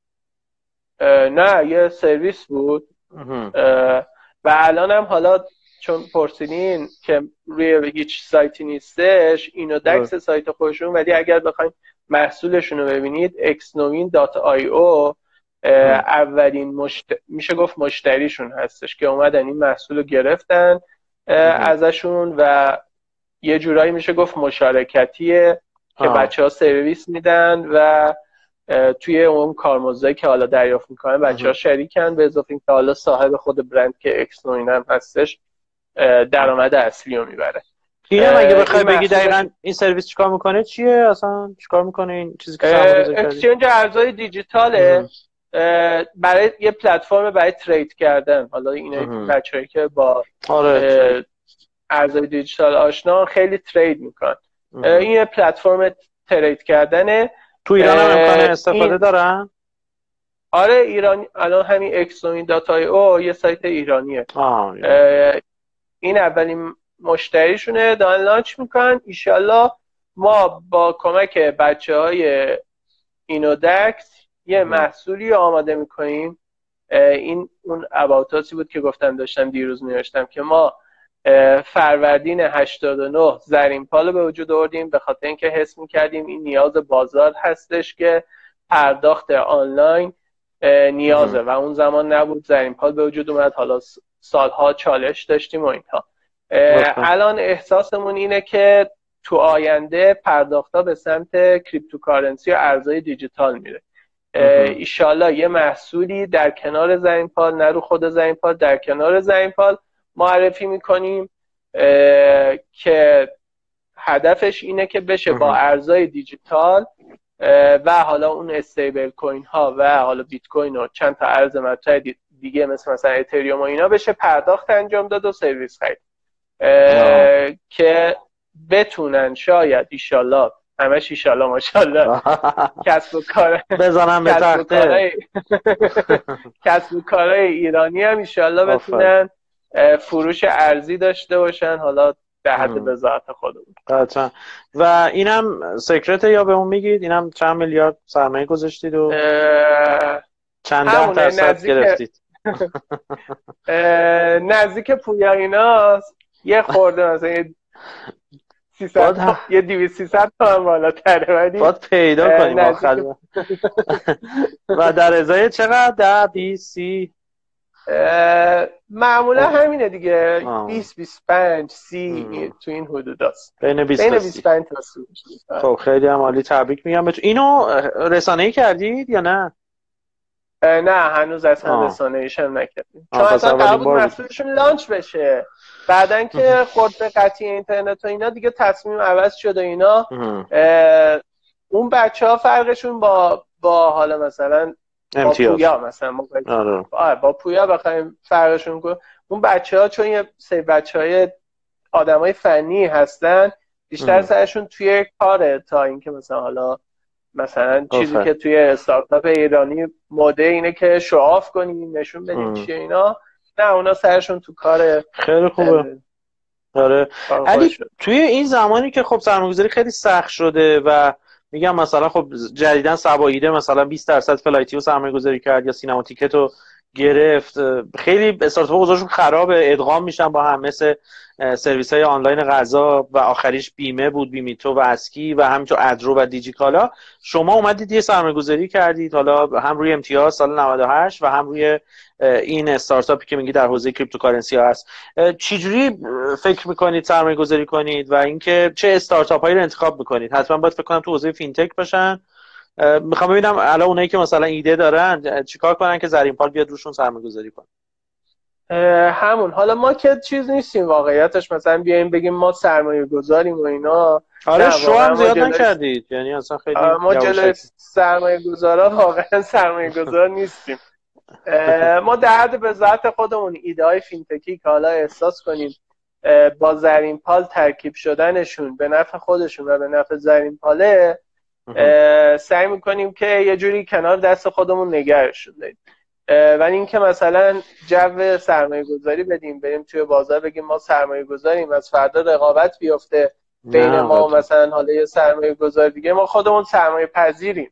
نه یه سرویس بود. و الان هم حالا چون پرسیدین که روی هیچ سایتی نیستش، اینودکس سایت خودشون، ولی اگر بخواید محصولشون رو ببینید xnovin.io اولین میشه گفت مشتریشون هستش که اومدن این محصول رو گرفتن ازشون و یه جورایی میشه گفت مشارکتیه که بچه‌ها سرویس میدن و توی اون کارمزدی که حالا دریافت میکنن بچه‌ها شریکن، به اضافه اینکه حالا صاحب خود برند که اکسنوین هم هستش درآمد اصلی رو میبره. اینم اگه بخوای بگی دقیقاً این سرویس چیکار میکنه چیه؟ اصلا چیکار میکنه این چیزی که سرمایه‌گذاری کردی؟ اکسچنج ارزهای دیجیتاله، برای یه پلتفرم برای ترید کردن. حالا اینا بچه‌ای که با ارزهای دیجیتال آشنا خیلی ترید میکنن. این یه پلتفرم ترید کردنه تو ایران هم امکان استفاده دارن؟ آره ایران الان همین exoin.io یه سایت ایرانیه. این اولین مشتریشونه، دارن لانچ میکنن. ایشالله ما با کمک بچه‌های اینودکس یه محصولی آماده میکنیم. این اون اباوتاسی بود که گفتم داشتم دیروز نوشتم که ما فروردین 89 زرین پال به وجود آوردیم به خاطر اینکه حس میکردیم این نیاز بازار هستش که پرداخت آنلاین نیازه و اون زمان نبود، زرین پال به وجود اومد، حالا سالها چالش داشتیم و اینها. الان احساسمون اینه که تو آینده پرداخت‌ها به سمت کریپتوکارنسی و ارزهای دیجیتال میره. ایشالله یه محصولی در کنار زرین پال، نه رو خود زرین پال، در کنار زرین پال معرفی میکنیم که هدفش اینه که بشه با ارزهای دیجیتال و حالا اون استیبل کوین ها و حالا بیت کوین و چند تا ارز مطرح دیگه مثلا اتریوم و اینا بشه پرداخت انجام داد و سرویس خرید که بتونن شاید ایشالله، همش ایشالله ماشالله، کسب و کار بزنم به تخته کسب و کارهای ایرانی هم ایشالله بتونن فروش ارزی داشته باشن، حالا به حد بضاعت خودمون. قطعا. و اینم سکرته یا بهمون میگید اینم چند میلیارد سرمایه گذاشتید و چند ده % گرفتید؟ نزدیک پویا ایناست، یه خورده مثلا یه 200-300 تا بالاتره، ولی باید پیدا کنیم آخر. و در ازای چقدر؟ 10-20-30 معمولا همینه دیگه، 20-25-30 تو این حدود هست، بین 25 تا 30. خب خیلی هم عالی، تبریک میگم بهتون. اینو رسانه‌ای کردید یا نه؟ نه هنوز اصلا رسانه‌ایش هم نکردیم، چون اصلا قرار بود محصولشون لانچ بشه، بعدن که خورد به قطعی اینترنت و اینا دیگه تصمیم عوض شد و اینا. اون بچه‌ها فرقشون با حالا مثلا با پویا مثلا با پویا بخوایم فرقشون کنیم، اون بچه‌ها چون یه سری بچه‌های آدمای فنی هستن بیشتر سرشون توی کاره تا اینکه مثلا حالا مثلا چیزی که توی استارتاپ ایرانی مده اینه که شوآف کنیم نشون بدیم چیه اینا، نه اونا سرشون تو کار. خیلی خوبه. آره علی توی این زمانی که خب سرمایه‌گذاری خیلی سخت شده و میگم مثلا خب جدیدن سباییده مثلا 20% فلایتی رو سرمایه‌گذاری کرد یا سینما تیکت رو گرفت، خیلی استارتاپ گذاشون خرابه، ادغام میشن با هم، مثل سرویس های آنلاین غذا و آخریش بیمه بود، بیمیتو و اسکی و همینطور ادرو و دیجیکالا. شما اومدید یه سرمایه‌گذاری کردید حالا هم روی امتیاز سال 98 و هم روی این استارتاپی که میگی در حوزه کریپتوکارنسی ها هست. چجوری فکر میکنید سرمایه‌گذاری کنید و اینکه چه استارتاپ هایی رو انتخاب میکنید؟ حتما باید فکر کنم تو حوزه فینتک باشن. میخوام ببینم الان اونایی که مثلا ایده دارن چیکار کنن که زرین پال بیاد روشون سرمایه‌گذاری کنه. همون حالا ما که چیز نیستیم واقعیتش مثلا بیایم بگیم ما سرمایه گذاریم و اینا. آره شو هم زیاد نکردید، یعنی اصلا خیلی ما جلوی سرمایه گذارا واقعا سرمایه گذار نیستیم. ما در حد به ذات خودمون ایده های فینتکی که حالا احساس کنیم با زرین پال ترکیب شدنشون به نفع خودشون و به نفع زرین پاله، سعی میکنیم که یه جوری کنار دست خودمون نگهش بدیم. ولی اینکه مثلا جو سرمایه گذاری بدیم، بریم توی بازار بگیم ما سرمایه گذاریم از فردا رقابت بیفته بین ما و مثلا حالا یه سرمایه گذار دیگه، ما خودمون سرمایه پذیریم.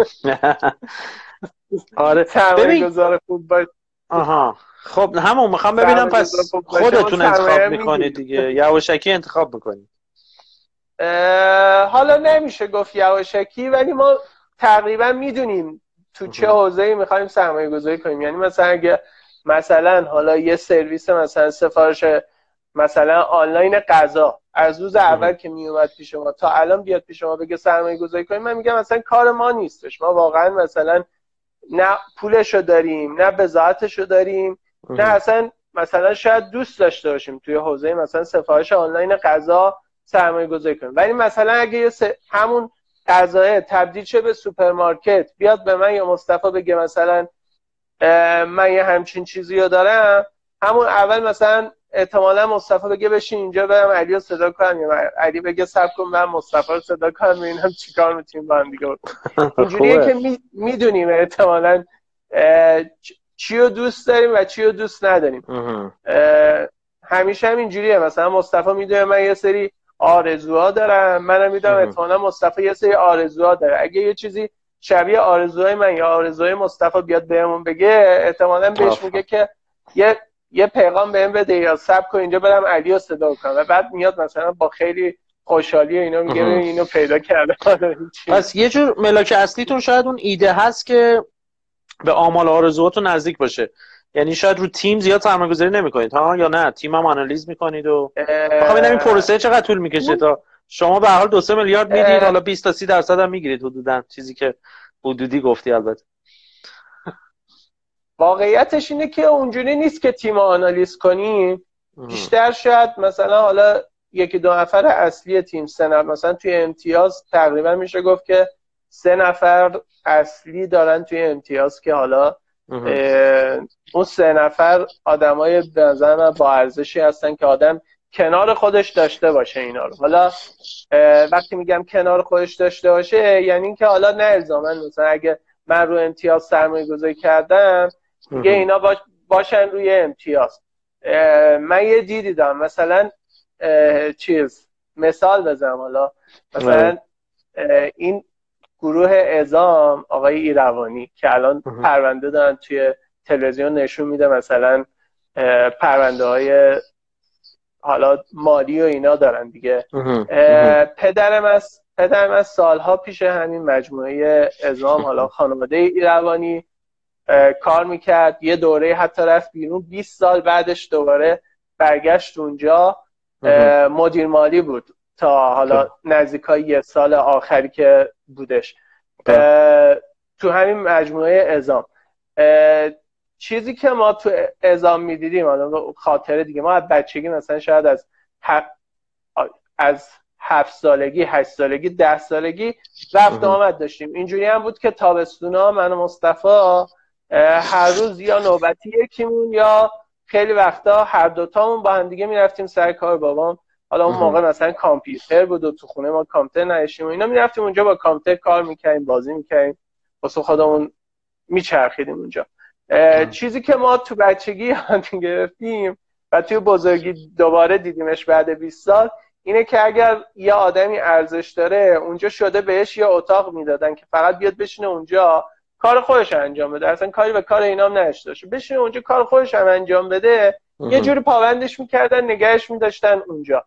آره سرمایه گذار خوب باشه. خب همون میخوام ببینم پس خودتون انتخاب میکنید دیگه، یواشکی انتخاب میکنید؟ حالا نمیشه گفت یواشکی، ولی ما تقریبا میدونیم تو چه حوزه‌ای می‌خوایم سرمایه‌گذاری کنیم. یعنی مثلا اگه مثلا حالا یه سرویس مثلا سفارش مثلا آنلاین غذا از روز اول که میومد پیش ما تا الان بیاد پیش ما بگه سرمایه‌گذاری کنیم، من میگم مثلا کار ما نیستش، ما واقعا مثلا نه پولشو داریم نه بضاعتشو داریم نه اصلا مثلا شاید دوست داشته باشیم توی حوزه مثلا سفارش آنلاین غذا سرمایه‌گذاری کنیم. ولی مثلا اگه همون غذا تبدیل شه به سوپرمارکت، بیاد به من یا مصطفی بگه مثلا من یه همچین چیزی رو دارم، همون اول مثلا احتمالا مصطفی بگه بشین اینجا برم علی رو صدا کنم، یا علی بگه صبر کن من مصطفی رو صدا کنم، ببینم چیکار میتونیم با هم دیگه بکنیم. اینجوریه که میدونیم احتمالا چی رو دوست داریم و چی رو دوست نداریم. همیشه هم اینجوریه، مثلا مصطفی میدونه من یه سری آرزوها دارم، منم میدونم احتمالا مصطفی یه سری آرزوها داره. اگه یه چیزی شبیه آرزوهای من یا آرزوهای مصطفی بیاد بهمون بگه، احتمالا بهش میگه که یه پیغام بهم بده یا صبر کن اینجا برم علی رو صدا کنم، و بعد میاد مثلا با خیلی خوشحالی اینا میگه اینو پیدا کرده. پس یه جور ملاک اصلیتون شاید اون ایده هست که به آمال آرزوهاتون نزدیک باشه. یعنی شاید رو تیم زیاد سرمایه‌گذاری نمی‌کنید ها، یا نه تیم هم آنالیز می‌کنید و می‌خوام ببینم این پروسه چقدر طول می‌کشه تا شما به هر حال 2-3 میلیارد میدید، حالا 20 تا 30% هم میگیرید حدوداً، چیزی که حدودی گفتی. البته واقعیتش اینه که اونجوری نیست که تیم آنالیز کنیم، بیشتر شاید مثلا حالا یکی دو نفر اصلی تیم، سه نفر مثلا توی امتیاز تقریبا میشه گفت که 3 نفر اصلی دارن توی امتیاز، که حالا اون 3 نفر آدمای به نظر من با ارزشی هستن که آدم کنار خودش داشته باشه اینا رو. حالا وقتی میگم کنار خودش داشته باشه یعنی اینکه حالا نه الزاما مثلا اگه من رو امتیاز سرمایه گذاری کردم دیگه اینا باشن روی امتیاز. من یه دیدی دارم مثلا مثال بزنم، حالا مثلا این گروه اعزام آقای ایروانی که الان پرونده دارن توی تلویزیون نشون میده، مثلا پرونده های حالا مالی و اینا دارن دیگه. پدرم از سالها پیش همین مجموعه اعزام حالا خانواده ایروانی کار میکرد، یه دوره حتی رفت بیرون، 20 سال بعدش دوباره برگشت اونجا، مدیر مالی بود تا حالا نزدیکای 1 سال آخری که بودش تو همین مجموعه اعزام. چیزی که ما تو اعزام میدیدیم، حالا خاطره دیگه، ما از بچگی مثلا شاید از 7 سالگی 8 سالگی 10 سالگی رفت آمد داشتیم. اینجوری هم بود که تابستونا من و مصطفی هر روز یا نوبتی یکیمون یا خیلی وقتا هر دوتامون با هم دیگه میرفتیم سر کار بابام. حالا اون موقع مثلا کامپیوتر بود و تو خونه ما کامپیوتر نداشتیم و اینا، میرفتیم اونجا با کامپیوتر کار میکردیم، بازی میکردیم، واسه خودمون میچرخیدیم اونجا. چیزی که ما تو بچگی یاد گرفتیم و توی بزرگی دوباره دیدیمش بعد 20 سال اینه که اگر یه آدمی ارزش داره اونجا شده بهش یه اتاق میدادن که فقط بیاد بشینه اونجا کار خودش انجام بده، اصلا کاری به کار اینا هم نداشته باشه، بشینه اونجا کار خودش هم انجام بده. یه جوری پابندش میکردن، نگهش میداشتن اونجا.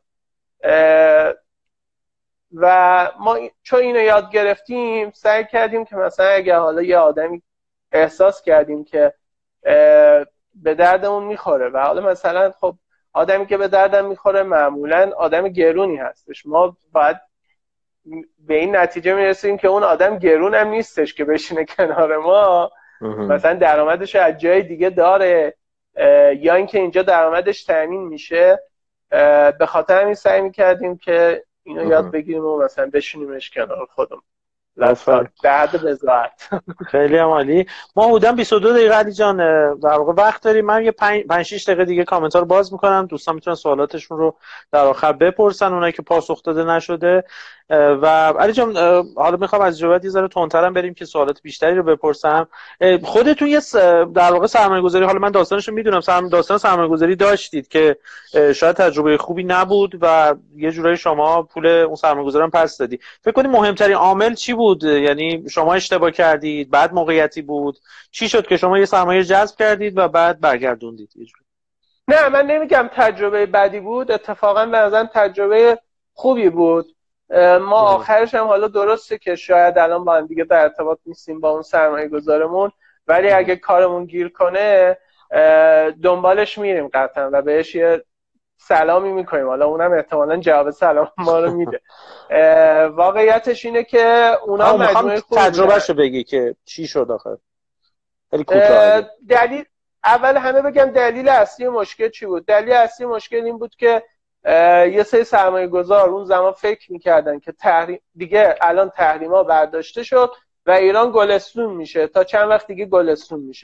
و ما چون اینو یاد گرفتیم سعی کردیم که مثلا اگه حالا یه آدمی احساس کردیم که به دردمون میخوره و حالا مثلا خب آدمی که به دردم میخوره معمولا آدم گرونی هستش، ما باید به این نتیجه میرسیم که اون آدم گرون هم نیستش که بشینه کنار ما، مثلا درآمدش از جای دیگه داره یا اینکه اینجا درآمدش تامین میشه. به خاطر همین سعی میکردیم که اینو یاد بگیریم و مثلا بشینیمش کنار خودمون در حد بضاعت. خیلی عالی. ما حدوداً 22 دقیقه علی جان در واقع وقت داریم. من یه 5-6 دقیقه دیگه کامنت ها رو باز میکنم، دوستان میتونن سوالاتشون رو در آخر بپرسن، اونایی که پاسخ داده نشده. و علی جان حالا میخوام از جواب یه ذره تندترم بریم که سوالات بیشتری رو بپرسم. خودتون یه در واقع سرمایه‌گذاری، حالا من داستانش رو میدونم، داستان سرمایه‌گذاری داشتید که شاید تجربه خوبی نبود و یه جورایی شما پول اون سرمایه‌گذار هم پس دادی. فکر کنید مهمترین عامل چی بود؟ یعنی شما اشتباه کردید، بعد موقعیتی بود، چی شد که شما یه سرمایه جذب کردید و بعد برگردوندید؟ نه من نمیگم تجربه بدی بود، اتفاقا به نظرم تجربه خوبی بود. ما آخرش هم حالا درسته که شاید الان با هم دیگه در ارتباط نیستیم با اون سرمایه گذارمون، ولی اگه کارمون گیر کنه دنبالش میریم قطعا و بهش یه سلامی میکنیم، حالا اونم احتمالاً جواب سلام ما رو میده. واقعیتش اینه که اونا مجموعه خوب تجربهشو بگی که چی شد آخر. خیلی کوتاه. دلیل اول همه بگم دلیل اصلی مشکل چی بود. دلیل اصلی مشکل این بود که یه سری سرمایه گذار اون زمان فکر میکردن که دیگه الان تحریما برداشته شد و ایران گلستون میشه، تا چند وقت دیگه گلستون میشه.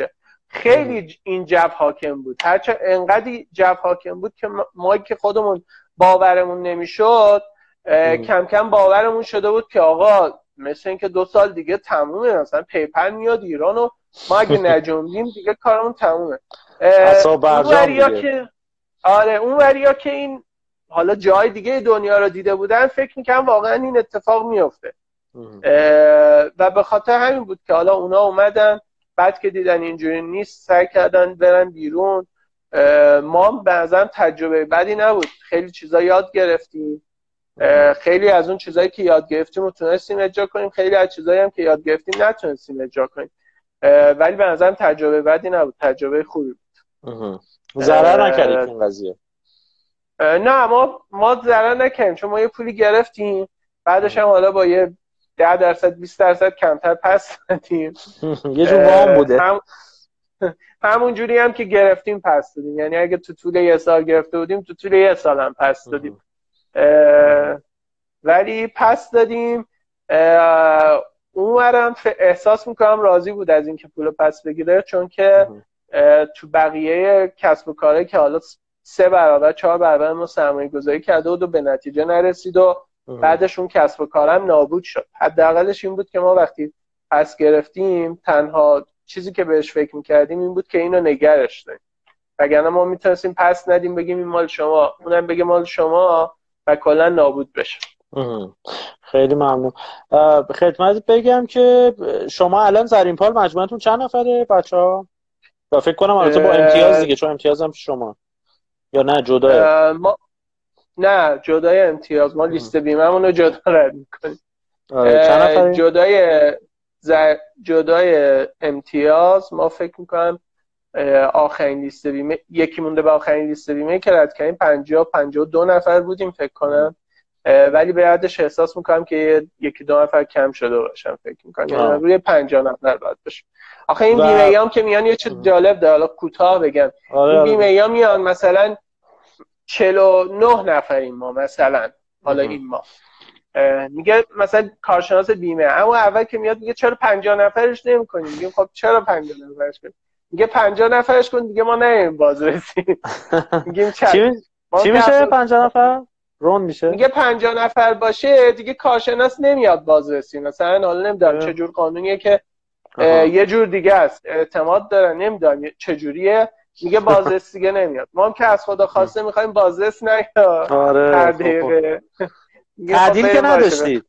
خیلی این جو حاکم بود، هرچه انقدر جو حاکم بود که ما که خودمون باورمون نمیشد کم کم باورمون شده بود که آقا مثل این که 2 سال دیگه تمومه، مثلا پیپر میاد ایران و ما اگه نجومیم دیگه کارمون تمومه. اون وریا که این حالا جای دیگه دنیا رو دیده بودن فکر میکنم واقعا این اتفاق میفته و به خاطر همین بود که حالا اونا اومدن، بعد که دیدن اینجوری نیست سعی کردن برن بیرون. ما به نظرم تجربه بدی نبود، خیلی چیزا یاد گرفتیم، خیلی از اون چیزایی که یاد گرفتیم رو تونستیم اجرا کنیم، خیلی از چیزایی هم که یاد گرفتیم نتونستیم اجرا کنیم، ولی به نظرم تجربه بدی نبود، تجربه خوبی بود. ضرر نکردید این قضیه؟ نه ما ضرر نکردیم، چون ما یه پولی گرفتیم، بعدش هم حالا با یه 10% 20% کمتر پس دادیم. یه جور وام بوده. همون جوری هم که گرفتیم پس دادیم، یعنی اگه تو طول 1 سال گرفته بودیم تو طول 1 سال هم پس دادیم. ولی پس دادیم. اونورم احساس میکنم راضی بود از اینکه پول پس بگیره، چون که تو بقیه کسب و کارهایی که حالا 3 برابر 4 برابر ما سرمایه گذاری کرده بود و به نتیجه نرسید و بعدش اون کسب و کارم نابود شد. حداقلش این بود که ما وقتی پس گرفتیم تنها چیزی که بهش فکر میکردیم این بود که اینو نگرش داریم، وگرنه ما میتونستیم پس ندیم بگیم این مال شما، اونم بگه مال شما و کلا نابود بشه. خیلی ممنون. خدمت بگم که شما الان زرینپال مجموعتون چند نفره بچه‌ها؟ و فکر کنم البته با امتیاز دیگه، چون امتیاز هم شما یا نه جدا؟ نه جدای امتیاز، ما لیست بیمه‌مون رو جدا رد می‌کنیم. چند نفره؟ جدای امتیاز ما فکر می‌کنم آخرین لیست بیمه یکی مونده به آخرین لیست بیمه که رد کردیم 52 نفر بودیم فکر کنم، ولی بعدش احساس می‌کنم که 1-2 نفر کم شده باشن، فکر می‌کنم یعنی روی 50 نفر بعد باشه. آخه این بیمه‌ای که میان یه چیز جالب داره، حالا کوتاه بگم. این بیمه‌ای میان مثلا 49 نفریم ما مثلا، حالا این ما میگه مثلا کارشناس بیمه، اما اول که میاد میگه چرا 50 نفرش نمی‌کنیم؟ میگیم خب چرا 50 نفرش کنیم؟ میگه 50 نفرش کن دیگه ما نمی‌ریم بازرسی. میگیم چی میشه 50 نفر؟ رون میشه؟ میگه 50 نفر باشه دیگه کارشناس نمیاد بازرسی، مثلا حالا نمیدونم چه جور قانونیه که یه جور دیگه است، اعتماد دارن نمیدونم چه جوریه، میگه بازرسی دیگه نمیاد. ما هم که از خدا خواسته میخوایم بازرس نیاد. هر دقیقه تعدیل که نداشتید؟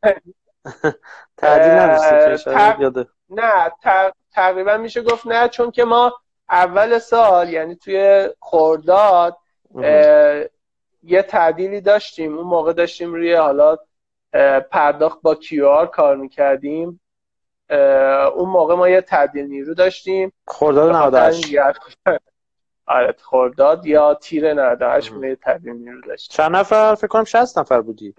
تعدیل نداشتید؟ نه تقریبا میشه گفت نه، چون که ما اول سال یعنی توی خرداد یه تعدیلی داشتیم، اون موقع داشتیم روی حالا پرداخت با QR کار میکردیم، اون موقع ما یه تعدیل نیرو داشتیم خرداد 98. آره خرداد یا تیر 98 ما یه تعدیل نیرو داشتیم. چند نفر؟ فکر کنم 60 نفر بودی.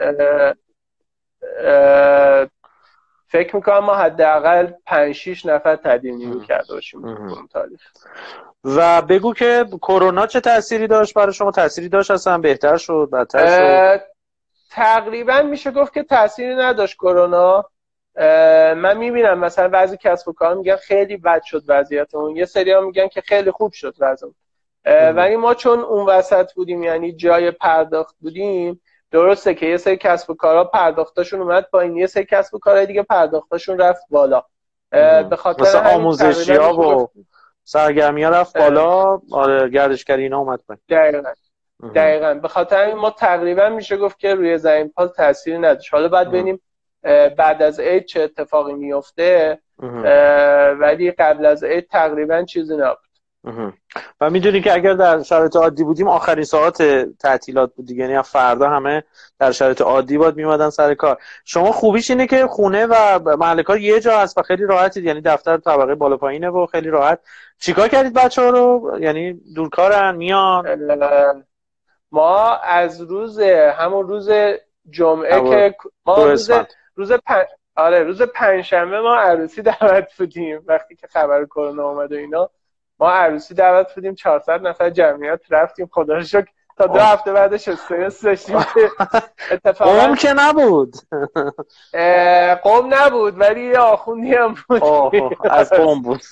فکر میکنم ما حداقل 5-6 نفر تعدیل نیرو کرده باشیم اون تاریخ. و بگو که کرونا چه تأثیری داشت برای شما؟ تأثیری داشت اصلا؟ بهتر شد؟ بدتر شد؟ تقریبا میشه گفت که تأثیری نداشت کرونا. من میبینم مثلا بعضی کسب و کار میگن خیلی بد شد وضعیتمون، یه سری ها میگن که خیلی خوب شد وضعمون، ولی ما چون اون وسط بودیم یعنی جای پرداخت بودیم، درسته که یه سری کسب و کارها پرداختاشون اومد پایین، یه سری کسب و کارهای دیگه پرداختاشون رفت بالا. به خاطر مثلا آموزشی‌ها و سرگرمی‌ها رفت بالا، آره گردشگری اینا اومد پایین. دقیقاً به خاطر این ما تقریبا میشه گفت که روی زرینپال تأثیری نداشت. حالا بعد ببینیم بعد از عید چه اتفاقی میفته، ولی قبل از عید تقریبا چیزی نبود. و میدونی که اگر در شرایط عادی بودیم آخرین ساعات تعطیلات بود دیگه، یعنی فردا همه در شرایط عادی باید میمدن سر کار. شما خوبیش اینه که خونه و محل کار یه جا هست و خیلی راحتید، یعنی دفتر طبقه بالا پایینه و خیلی راحت. چیکار کردید بچه‌ها رو؟ یعنی دورکارن میان؟ ما از همون روز جمعه که ما روز پنجشنبه ما عروسی دعوت بودیم، وقتی که خبر کرونا اومد و اینا ما عروسی دعوت بودیم، 400 نفر جمعیت رفتیم، خدا رو شکر تا 2 هفته بعدش استرس داشتیم که اتفاقا که نبود قوم نبود ولی یه آخوندی هم بود از قوم بود.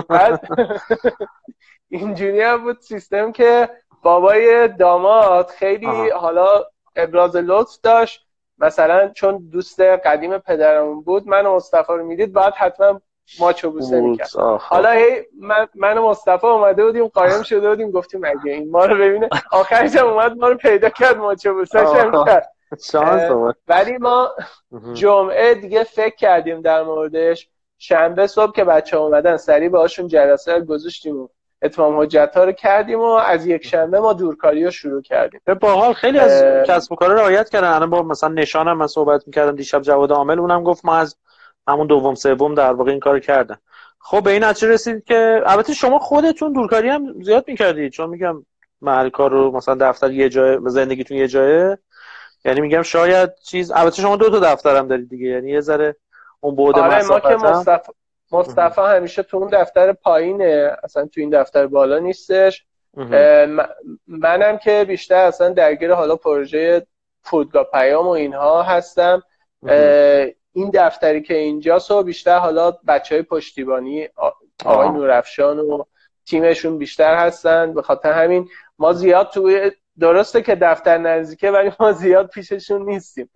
اینجوری هم بود سیستم که بابای داماد خیلی حالا ابراز لطف داشت، مثلا چون دوست قدیم پدرمون بود، من و مصطفی رو میدید باید حتما ماچو بوسه میکرد. حالا من و مصطفی اومده بودیم قایم شده بودیم گفتیم اگه این ما رو ببینه، آخرش هم اومد ما رو پیدا کرد ماچو بوسه هم کرد. ولی ما جمعه دیگه فکر کردیم در موردش، شنبه صبح که بچه اومدن سریع باهاشون جلسه گذاشتیم و اتمام حجت ها رو کردیم و از یک شنبه ما دورکاری رو شروع کردیم. به حال خیلی از کسب و کار رعایت کردن. الان با مثلا نشانم من صحبت میکردم دیشب، جواد عامل اونم گفت ما از همون دوم سوم در واقع این کارو کردن. خب به این نتیجه رسید که البته شما خودتون دورکاری هم زیاد میکردید، چون میگم محل کار رو مثلا دفتر یه جای، زندگیتون یه جایه، یعنی میگم شاید چیز، البته شما 2 تا دفتر هم دارید دیگه، یعنی یه ذره اون بعد مسافت. ما که مصطفی همیشه تو اون دفتر پایینه، اصلا تو این دفتر بالا نیستش. منم که بیشتر اصلا درگیر حالا پروژه فرودگاه پیام و اینها هستم. این دفتری که اینجاست و بیشتر حالا بچهای پشتیبانی آقای نورافشان و تیمشون بیشتر هستن. به خاطر همین ما زیاد توی، درسته که دفتر نزدیکه ولی ما زیاد پیششون نیستیم.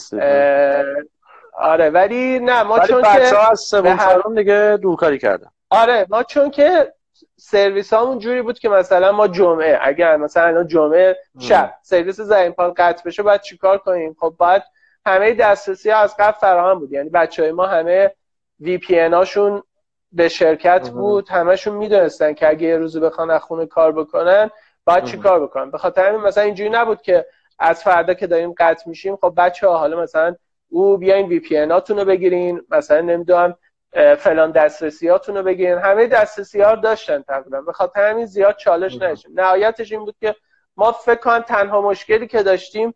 آره ولی نه ما چون که بچه‌ها از سوم چهارم دیگه دورکاری کردن. آره ما چون که سرویس هامون جوری بود که مثلا ما جمعه، اگر مثلا جمعه شب سرویس زرین‌پال قطع بشه باید چیکار کنیم؟ خب باید همه دسترسی ها از قبل فراهم بود، یعنی بچهای ما همه وی پی ان هاشون به شرکت بود، همشون میدونستن که اگه یه روزی بخوان از خونه کار بکنن باید چیکار بکنن. به خاطر همین مثلا اینجوری نبود که از فردا که داریم قطع میشیم خب بچه‌ها حالا مثلا بیاین وی پی ان هاتون رو بگیرین، مثلا نمیدونم فلان دسترسی هاتون رو بگیرین. همه دسترسی ها رو داشتن تقریبا، به خاطر همین زیاد چالش نشد. نهایتش این بود که ما فکر کنم تنها مشکلی که داشتیم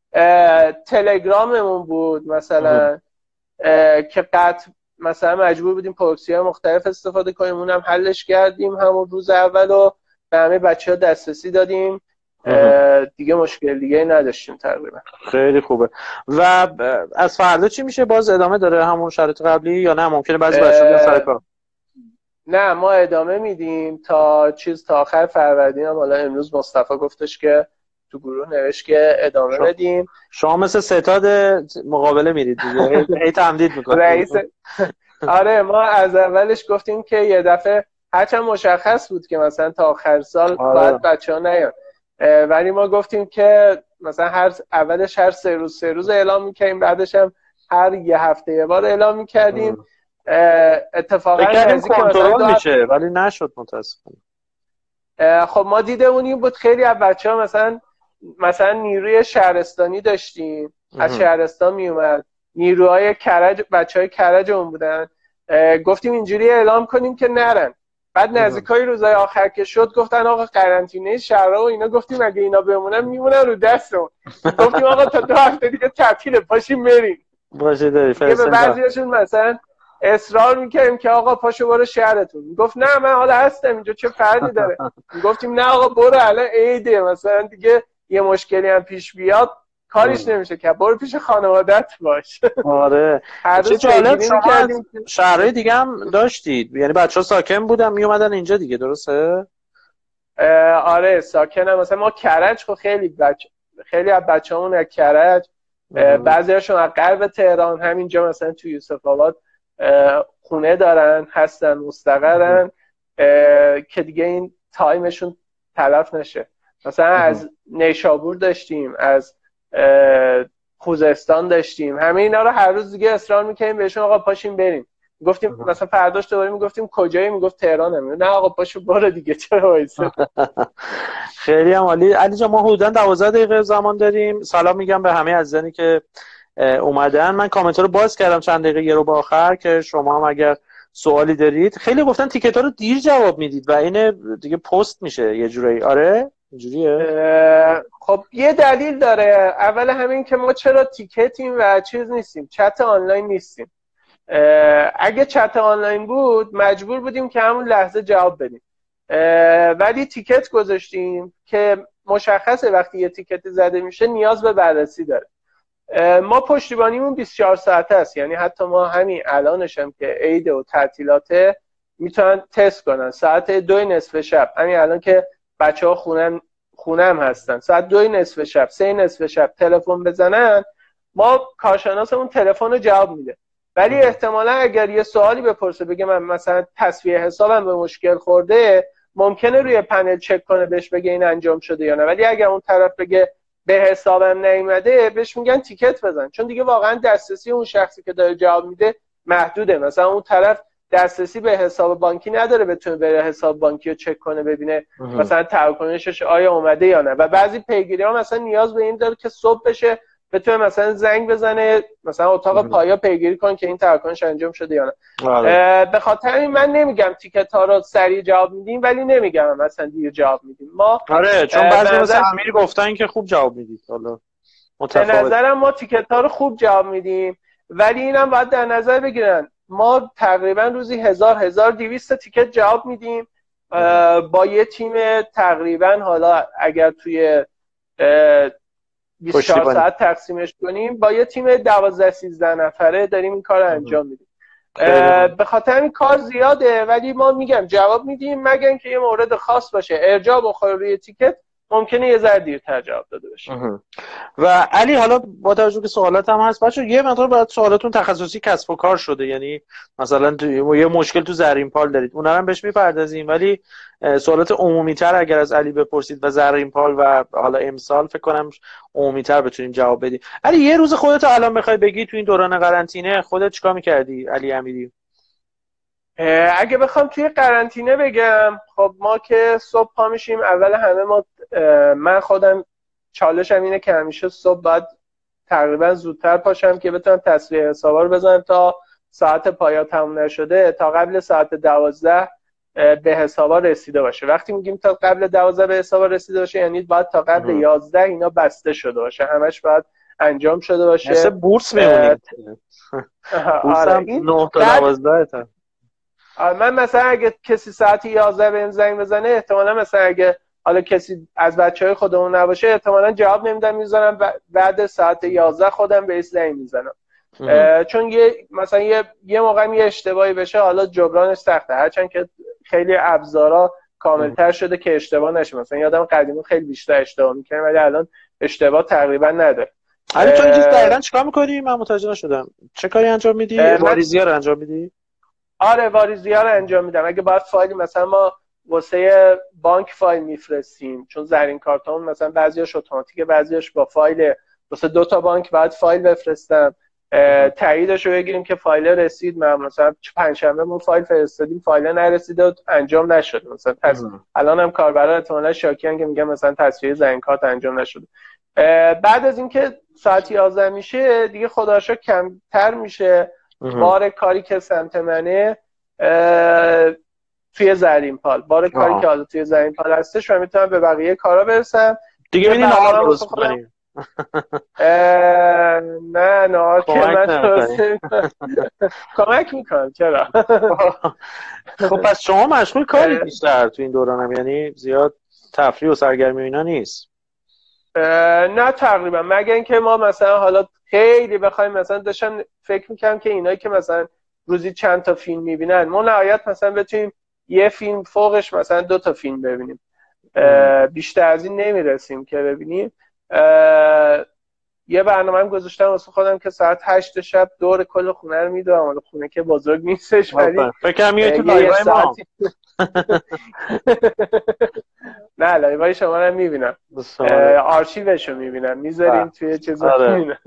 تلگراممون بود مثلا که قطع مثلا مجبور بودیم پروکسی های مختلف استفاده کنیم، اونم حلش کردیم همون روز اول و به همه بچه‌ها دسترسی دادیم. دیگه مشکل دیگه نداشتیم تقریبا. خیلی خوبه. و از فردا چی میشه؟ باز ادامه داره همون شرایط قبلی یا نه ممکنه بعضی بچه‌ها بیان سر کار؟ نه ما ادامه میدیم تا آخر فروردین. هم حالا امروز مصطفی گفتش که تو گروه نوشت که ادامه بدیم. شما مثل ستاد مقابله میرید دیگه، هی تمدید میکنید. رئیس آره ما از اولش گفتیم که یه دفعه هرچند مشخص بود که مثلا تا آخر سال باید بچه‌ها نیان، ولی ما گفتیم که مثلا اولش هر 3 روز اعلام می‌کردیم، بعدش هم هر یه هفته یه بار اعلام می‌کردیم. اتفاقا نزدیک کنترل میشه ولی نشد متاسفانه. خب ما دیدمون این بود خیلی از بچه‌ها مثلا نیروی شهرستانی داشتیم، از شهرستان میومد، نیروهای کرج، بچهای کرج اون بودن، گفتیم اینجوری اعلام کنیم که نرن. بعد نزدیکای روزهای آخر که شد گفتن آقا قرنطینه شهرها و اینا، گفتیم اگه اینا بمونن میمونن رو دستمون. گفتیم آقا تا 2 هفته دیگه تعطیله پاشیم بریم. باشه داری به بعضیاشون مثلا اصرار میکردیم که آقا پاشو برو شهرتون، میگفت نه من حالا هستم اینجا چه فردی داره. میگفتیم نه آقا برو الان عیده مثلا دیگه یه مشکلی هم پیش بیاد کاریش نمیشه که برو پیش خانوادت باش. آره چه جالب. شما شهرهای دیگه هم داشتید یعنی بچه‌ها ساکن بودن میومدن اینجا دیگه، درسته؟ آره ساکنم. مثلا ما کرج خب خیلی از بچه‌مون از کرج، بعضی‌هاشون از غرب تهران همینجا مثلا تو یوسف آباد خونه دارن هستن مستقرن که دیگه این تایمشون تلف نشه. مثلا از نیشابور داشتیم، از خوزستان داشتیم، همه اینا رو هر روز دیگه اصرار میکنیم بهشون آقا پاشیم بریم. گفتیم مثلا فرداش دوباره میگفتیم کجایی، میگفت تهرانم. نه آقا پاشو برو دیگه چرا وایسه. خیلی هم عالی. علی جان ما حدوداً 12 دقیقه زمان داریم. سلام میگم به همه عزیزانی که اومدن. من کامنت رو باز کردم چند دقیقه یه رو به آخر که شما هم اگر سوالی دارید. خیلی گفتن تیکت ها رو دیر جواب میدید و این دیگه پست میشه یه جوری. آره اینجوریه. خب یه دلیل داره. اول همین که ما چرا تیکتیم و چیز نیستیم، چت آنلاین نیستیم. اگه چت آنلاین بود مجبور بودیم که همون لحظه جواب بدیم، ولی تیکت گذاشتیم که مشخصه وقتی یه تیکتی زده میشه نیاز به بررسی داره. ما پشتیبانیمون 24 ساعته است، یعنی حتی ما همین الانش هم که عید و تعطیلاته میتونن تست کنن ساعت 2 نصف شب، همین الان که بچه‌ها خونم هستن ساعت 2 نصف شب 3 نصف شب تلفن بزنن، ما کارشناسمون تلفن رو جواب میده. ولی احتمالا اگر یه سوالی بپرسه بگه من مثلا تسویه حسابم به مشکل خورده، ممکنه روی پنل چک کنه بهش بگه این انجام شده یا نه. ولی اگر اون طرف بگه به حسابم نیومده، بهش میگن تیکت بزن، چون دیگه واقعا دسترسی اون شخصی که داره جواب میده محدوده. مثلا اون طرف دسترسی به حساب بانکی نداره بتونه بره حساب بانکی رو چک کنه ببینه مثلا تراکنشش آیا اومده یا نه. و بعضی پیگیری ها مثلا نیاز به این داره که صبح بشه بتونه مثلا زنگ بزنه مثلا اتاق پایا پیگیری کنه که این تراکنش انجام شده یا نه. به خاطر این من نمیگم تیکت ها رو سریع جواب میدیم، ولی نمیگم مثلا دیر جواب میدیم. ما چون بعضی مثلا امیر گفتن که خوب جواب میدید. حالا به نظرم ما تیکت ها رو خوب جواب میدیم، ولی اینم باید در نظر بگیرن ما تقریبا روزی 1200 تیکت جواب میدیم با یه تیم تقریبا، حالا اگر توی 24 ساعت تقسیمش کنیم، با یه تیم 12-13 نفره داریم این کار رو انجام میدیم. به خاطر این کار زیاده، ولی ما میگم جواب میدیم، مگر اینکه یه مورد خاص باشه ارجاع بخوره روی تیکت، ممکنه یه ذره دیرتر جواب داده بشه. و علی حالا با توجه که سوالات هم هست بچه، یه مقدار باید سوالاتون تخصصی کسب و کار شده، یعنی مثلا یه مشکل تو زرین پال دارید اونا هم بهش میپردازیم، ولی سوالات عمومی تر اگر از علی بپرسید و زرین پال و حالا امسال فکر کنم عمومی تر بتونیم جواب بدیم. علی یه روز خودت الان بخوای بگی تو این دوران قرنطینه خودت چیکار می‌کردی علی امیری؟ اگه بخوام توی قرنطینه بگم، خب ما که صبح پا میشیم، اول همه من خودم چالشم اینه که همیشه صبح باید تقریبا زودتر پاشم که بتونم تسویه حسابا رو بزنم تا ساعت پایا تموم نشده، تا قبل ساعت 12 به حسابا رسیده باشه. وقتی میگیم تا قبل 12 به حسابا رسیده باشه، یعنی باید تا قبل 11 اینا بسته شده باشه، همش باید انجام شده باشه. مثل بورس میمونید. بورس هم 9 تا 12 تا. من مثلا اگه کسی ساعت 11 بهم زنگ بزنه، احتمالاً مثلا اگه حالا کسی از بچهای خودمون نباشه، احتمالاً جواب نمیدم، میذارم بعد ساعت 11 خودم بهش زنگ میزنم. چون مثلا یه موقع یه اشتباهی بشه، حالا جبرانش سخته، هرچند که خیلی ابزارا کاملتر شده که اشتباه نشه. مثلا یادم قدیمی خیلی بیشتر اشتباه می‌کردم، ولی الان اشتباه تقریبا نداره. علی تو اینجا دقیقاً چیکار می‌کنی؟ من متوجه نشدم. چه کاری انجام میدی؟ واریزیا رو انجام میدی؟ آره واریزیا رو انجام میدم. اگه باید فایل مثلا ما واسه بانک فایل میفرستیم، چون زرین کارتون مثلا بعضیاش اتوماتیکه، بعضیاش با فایل واسه 2 تا بانک باید فایل بفرستم، تاییدش رو بگیریم که فایل رسید. من مثلا پنجشنبه ما فایل فرستادیم، فایل نرسیده و انجام نشد. مثلا الان هم کاربرا احتمالاً شاکیان که میگن مثلا تصفیه زرین کارت انجام نشده. بعد از اینکه ساعت 11 میشه دیگه خداشا کمتر میشه بار کاری که سمت منه توی زرین پال، بار کاری که حالا توی زرین پال هستش و میتونم به بقیه کارا برسم دیگه. ببینید نهار درست کنیم. نه نهار که من درست کمک میکنم. چرا؟ خب پس شما مشغول کاری بیشتر تو این دورانم، یعنی زیاد تفریح و سرگرمی اینا نیست؟ نه تقریبا، مگه اینکه ما مثلا حالا خیلی بخوایم، مثلا داشتم فکر میکنم که اینایی که مثلا روزی چند تا فیلم میبینن، ما نهایت مثلا بتونیم یه فیلم فوقش مثلا 2 تا فیلم ببینیم، بیشتر از این نمیرسیم که ببینیم. یه برنامه هم گذاشتم واسه خودم که ساعت 8 شب دور کل خونه رو میدوام. حالا خونه که بزرگ نیستش، ولی فکر میاد تو لایوهای ما. نه لایوهای شما رو میبینم، آرشیوش رو میبینم، میذاریم توی چیزا میبینم.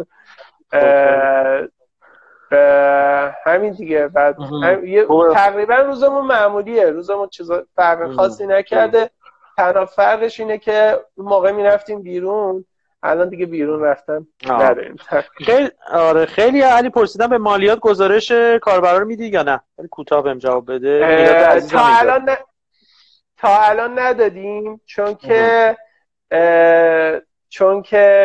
همین دیگه. بعد تقریبا روزمون معمولیه، روزمون چیزا فرق خاصی نکرده. تنها فرقش اینه که اون موقع میرفتیم بیرون، الان دیگه بیرون رفتن نداریم. خیلی علی پرسیدم به مالیات گزارش کاربرا رو میدی یا نه؟ ولی کوتاه بهم جواب بده. تا الان ندادیم، چون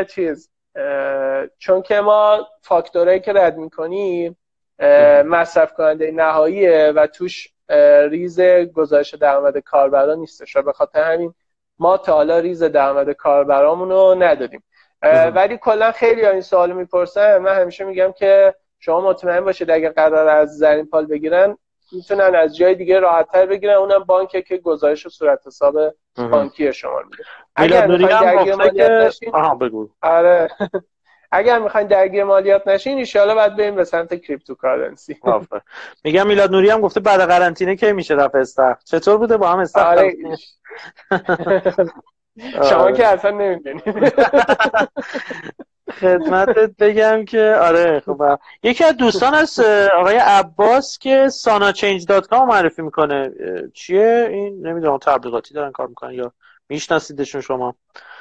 که ما فاکتورایی که رد میکنیم مصرف کننده نهاییه و توش ریز گزارش درآمد کاربرا نیستش، و به خاطر همین ما تا حالا ریز درآمد کاربرامون رو ندادیم. ولی کلا خیلی این سوالو میپرسن، من همیشه میگم که شما مطمئن باشید اگه قرار از زرین پال بگیرن میتونن از جای دیگه راحت‌تر بگیرن، اونم بانکی که گزارش و صورت حساب بانکی شما میده. اگر میخواین درگیر مالیات نشین، بگو. آره اگر میخواین درگیر مالیات نشین ان شاءالله بعد بریم به سمت کریپتوکارنسی. میگم میلاد نوری هم گفته بعد قرنطینه کی میشه رفع استخر. چطور بوده با هم استخر؟ آره شما که اصلا نمیدونید. خدمتت بگم که آره خب یکی از دوستان از آقای عباس که sanachange.com معرفی میکنه، چیه این؟ نمیدونم تبلیغاتی دارن کار میکنن یا میشناسیدشون شما؟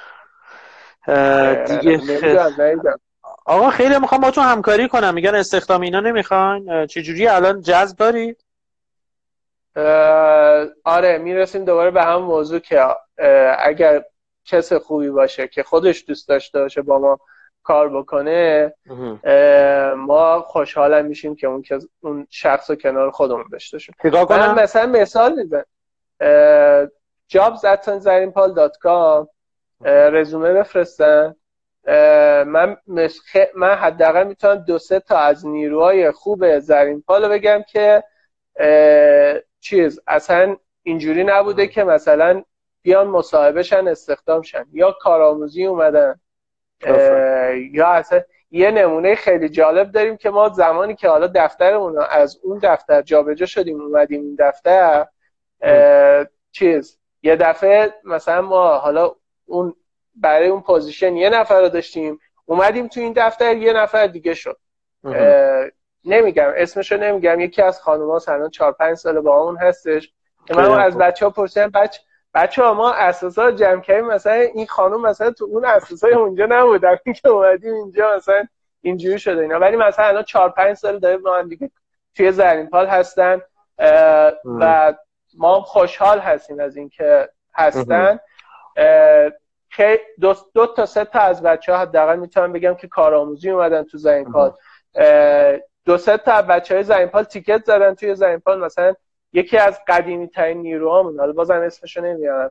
دیگه آقا خیلی میخوام باهاتون همکاری کنم، میگن استخدام اینا نمیخوان، چجوری الان جذب داری؟ آره میرسیم دوباره به هم موضوع که اگر کس خوبی باشه که خودش دوست داشته باشه با ما کار بکنه ما خوشحال میشیم که اون شخص رو کنار خودمون داشته باشیم. من مثلا مثال میزنم jobs@zarinpal.com رزومه بفرستن، من حداقل میتونم 2-3 تا از نیروهای خوب زرینپال رو بگم که اصلا اینجوری نبوده که مثلا بیان مصاحبه شن استخدام شن یا کارآموزی اومدن یا اصلا یه نمونه خیلی جالب داریم که ما زمانی که حالا دفترمون از اون دفتر جابجا شدیم اومدیم این دفتر یه دفعه مثلا ما حالا اون برای اون پوزیشن یه نفر رو داشتیم اومدیم تو این دفتر یه نفر دیگه شد. نمیگم اسمشو نمیگم، یکی از خانوما الان 4-5 سال با اون هستش که من از بچه‌ها پرسیدم بچه‌ها ما اساسا جمع کردیم مثلا این خانم مثلا تو اون اساسای اونجا نبودن که اومدیم اینجا مثلا اینجوری شده اینا، ولی مثلا الان 4-5 سال داره با هم دیگه توی زرینپال هستن و ما خوشحال هستیم از اینکه هستن. که 2-3 تا از بچه‌ها حداقل میتونم بگم که کارآموزی اومدن تو زرینپال، 2-3 تا بچه‌های زرینپال تیکت زدن توی زرینپال. مثلا یکی از قدیمی ترین نیروهامون، حالا بازم اسمشو نمیارم،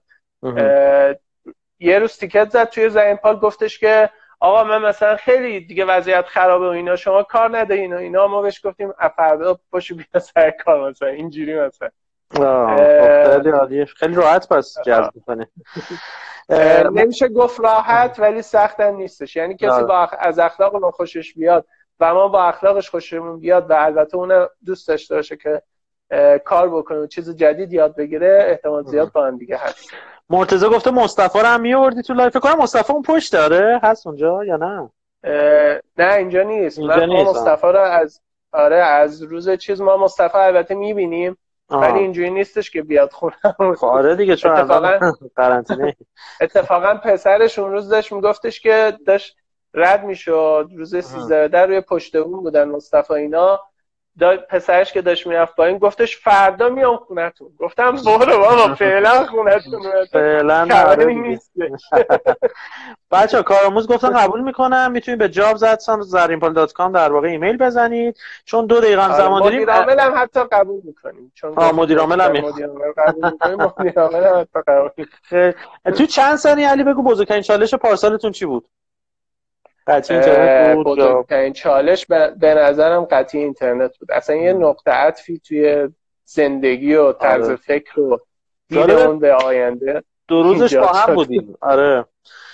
یه روز تیکت زد توی زرینپال گفتش که آقا من مثلا خیلی دیگه وضعیت خرابه و اینا شما کار ندارین و اینا، ما بهش گفتیم فردا پاشو بیا سر کار مثلا اینجوری مثلا. خیلی عالیه، خیلی راحت پس جذب کنه. نمیشه گفت راحت ولی سخت هم نیستش، یعنی کسی از اخلاق ما خوشش بیاد و ما با اخلاقش خوشمون بیاد و البته اون دوست داشته باشه که کار بکنه و چیز جدید یاد بگیره، احتمال زیاد با هم دیگه هست. مرتضی گفته مصطفی رو هم میآوردی تو لایف، فکر کنم مصطفی اون پشت داره هست اونجا یا نه؟ نه اینجا نیست. ما مصطفی رو از روز ما مصطفی البته میبینیم ولی اینجوری نیستش که بیاد خونه. آره دیگه چون اتفاقا قرنطینه. اتفاقا پسرش اون روز داشت میگفتش که داشت رد میشد روز 13 در روی پشت بوم بودن مصطفی اینا، پسرش که داشت میرفت با این گفتش فردا میام خونتون. گفتم برو بابا فعلا خونتون فعلا نیست. بچه‌ها کارآموز گفتن قبول میکنم، میتونید به jobs@zarinpal.com در واقع ایمیل بزنید چون 2 دقیقه هم زمان داریم. مدیر عامل هم حتی قبول میکنیم چون مدیر عامل هم قبول میکنیم. مدیر عامل هم حتی قبول. تو چند ثانیه علی بگو بزرگترین چالش پارسالتون چی بود؟ قطعی اینترنت بود. بزرگترین چالش به نظرم قطعی اینترنت بود. اصلا یه نقطه عطفی توی زندگی و طرز فکر و دیدمون به آینده 2 روزش با هم بودیم. آره.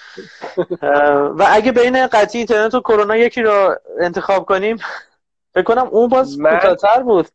و اگه بین قطعی اینترنت و کرونا یکی رو انتخاب کنیم فکر کنم اون باز کوتاه‌تر بود.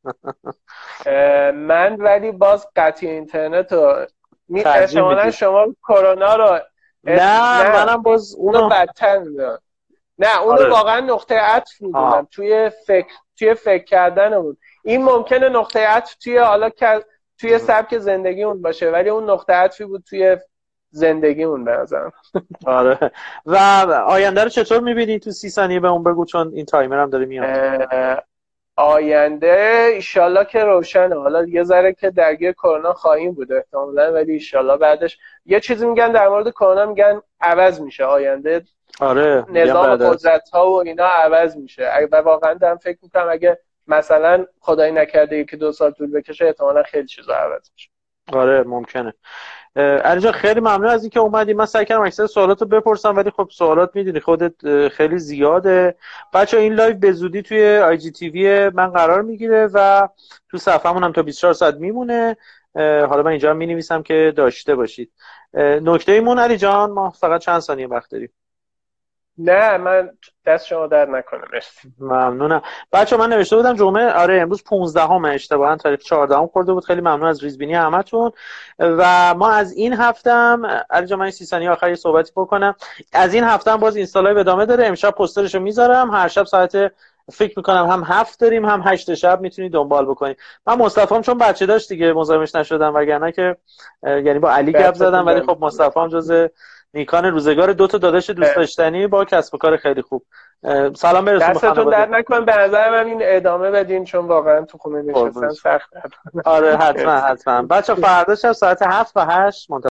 من ولی باز قطعی اینترنت رو احتمالاً شما کرونا رو نه منم باز اونو بدتر میدونم. نه اونو واقعا نقطه عطف میدونم توی فکر کردنمون. این ممکنه نقطه عطف توی سبک زندگیمون باشه ولی اون نقطه عطفی بود توی زندگیمون به نظرم. آره. و آینده رو چطور میبینی؟ تو 30 ثانیه به اون بگو چون این تایمر هم داره میاد. آینده ایشالله که روشنه. حالا یه ذره که درگیر کرونا خواهیم بود احتمالاً ولی ایشالله بعدش یه چیزی میگن در مورد کرونا، میگن عوض میشه آینده. آره. نظام قدرت‌ها و اینا عوض میشه و واقعا دارم فکر میکنم اگه مثلا خدای نکرده 1-2 سال طول بکشه احتمالاً خیلی چیزا عوض میشه. آره ممکنه. علی جان خیلی ممنون از اینکه اومدی. من سعی کردم اکثر سوالات رو بپرسم ولی خب سوالات میدونی خودت خیلی زیاده. بچه این لایو به زودی توی آی جی تی وی من قرار میگیره و تو صفحمون هم تا 24 ساعت میمونه. حالا من اینجا هم مینویسم که داشته باشید. نکته ایمون علی جان، ما فقط چند ثانیه وقت داریم. نه من دست شما در نکنه، مرسی. ممنونم. بچه من نوشته بودم جمعه امروز 15 اشتباها تاریخ 14 خورده بود. خیلی ممنون از ریزبینی همتون. و ما از این هفتم علی جان من 30 ثانیه آخری صحبتی بکنم. از این هفتم باز اینستا لایو ادامه داره. امشب پوسترشو میذارم. هر شب ساعت فکر میکنم هم 7 داریم هم 8 شب میتونید دنبال بکنید. من مصطفی‌ام چون بچه داشت دیگه مزاحمش نشدم، وگرنه که یعنی با علی گپ زدم، ولی خب مصطفی‌ام جزء نیکان روزگار، 2 تا داداش دوست داشتنی با کسب و کار خیلی خوب. سلام برسون. دستتون در نکن. به نظر من این ادامه بدین چون واقعا تو خونه نشستن سخته. آره حتما. بچه فردا شب ساعت 7 و 8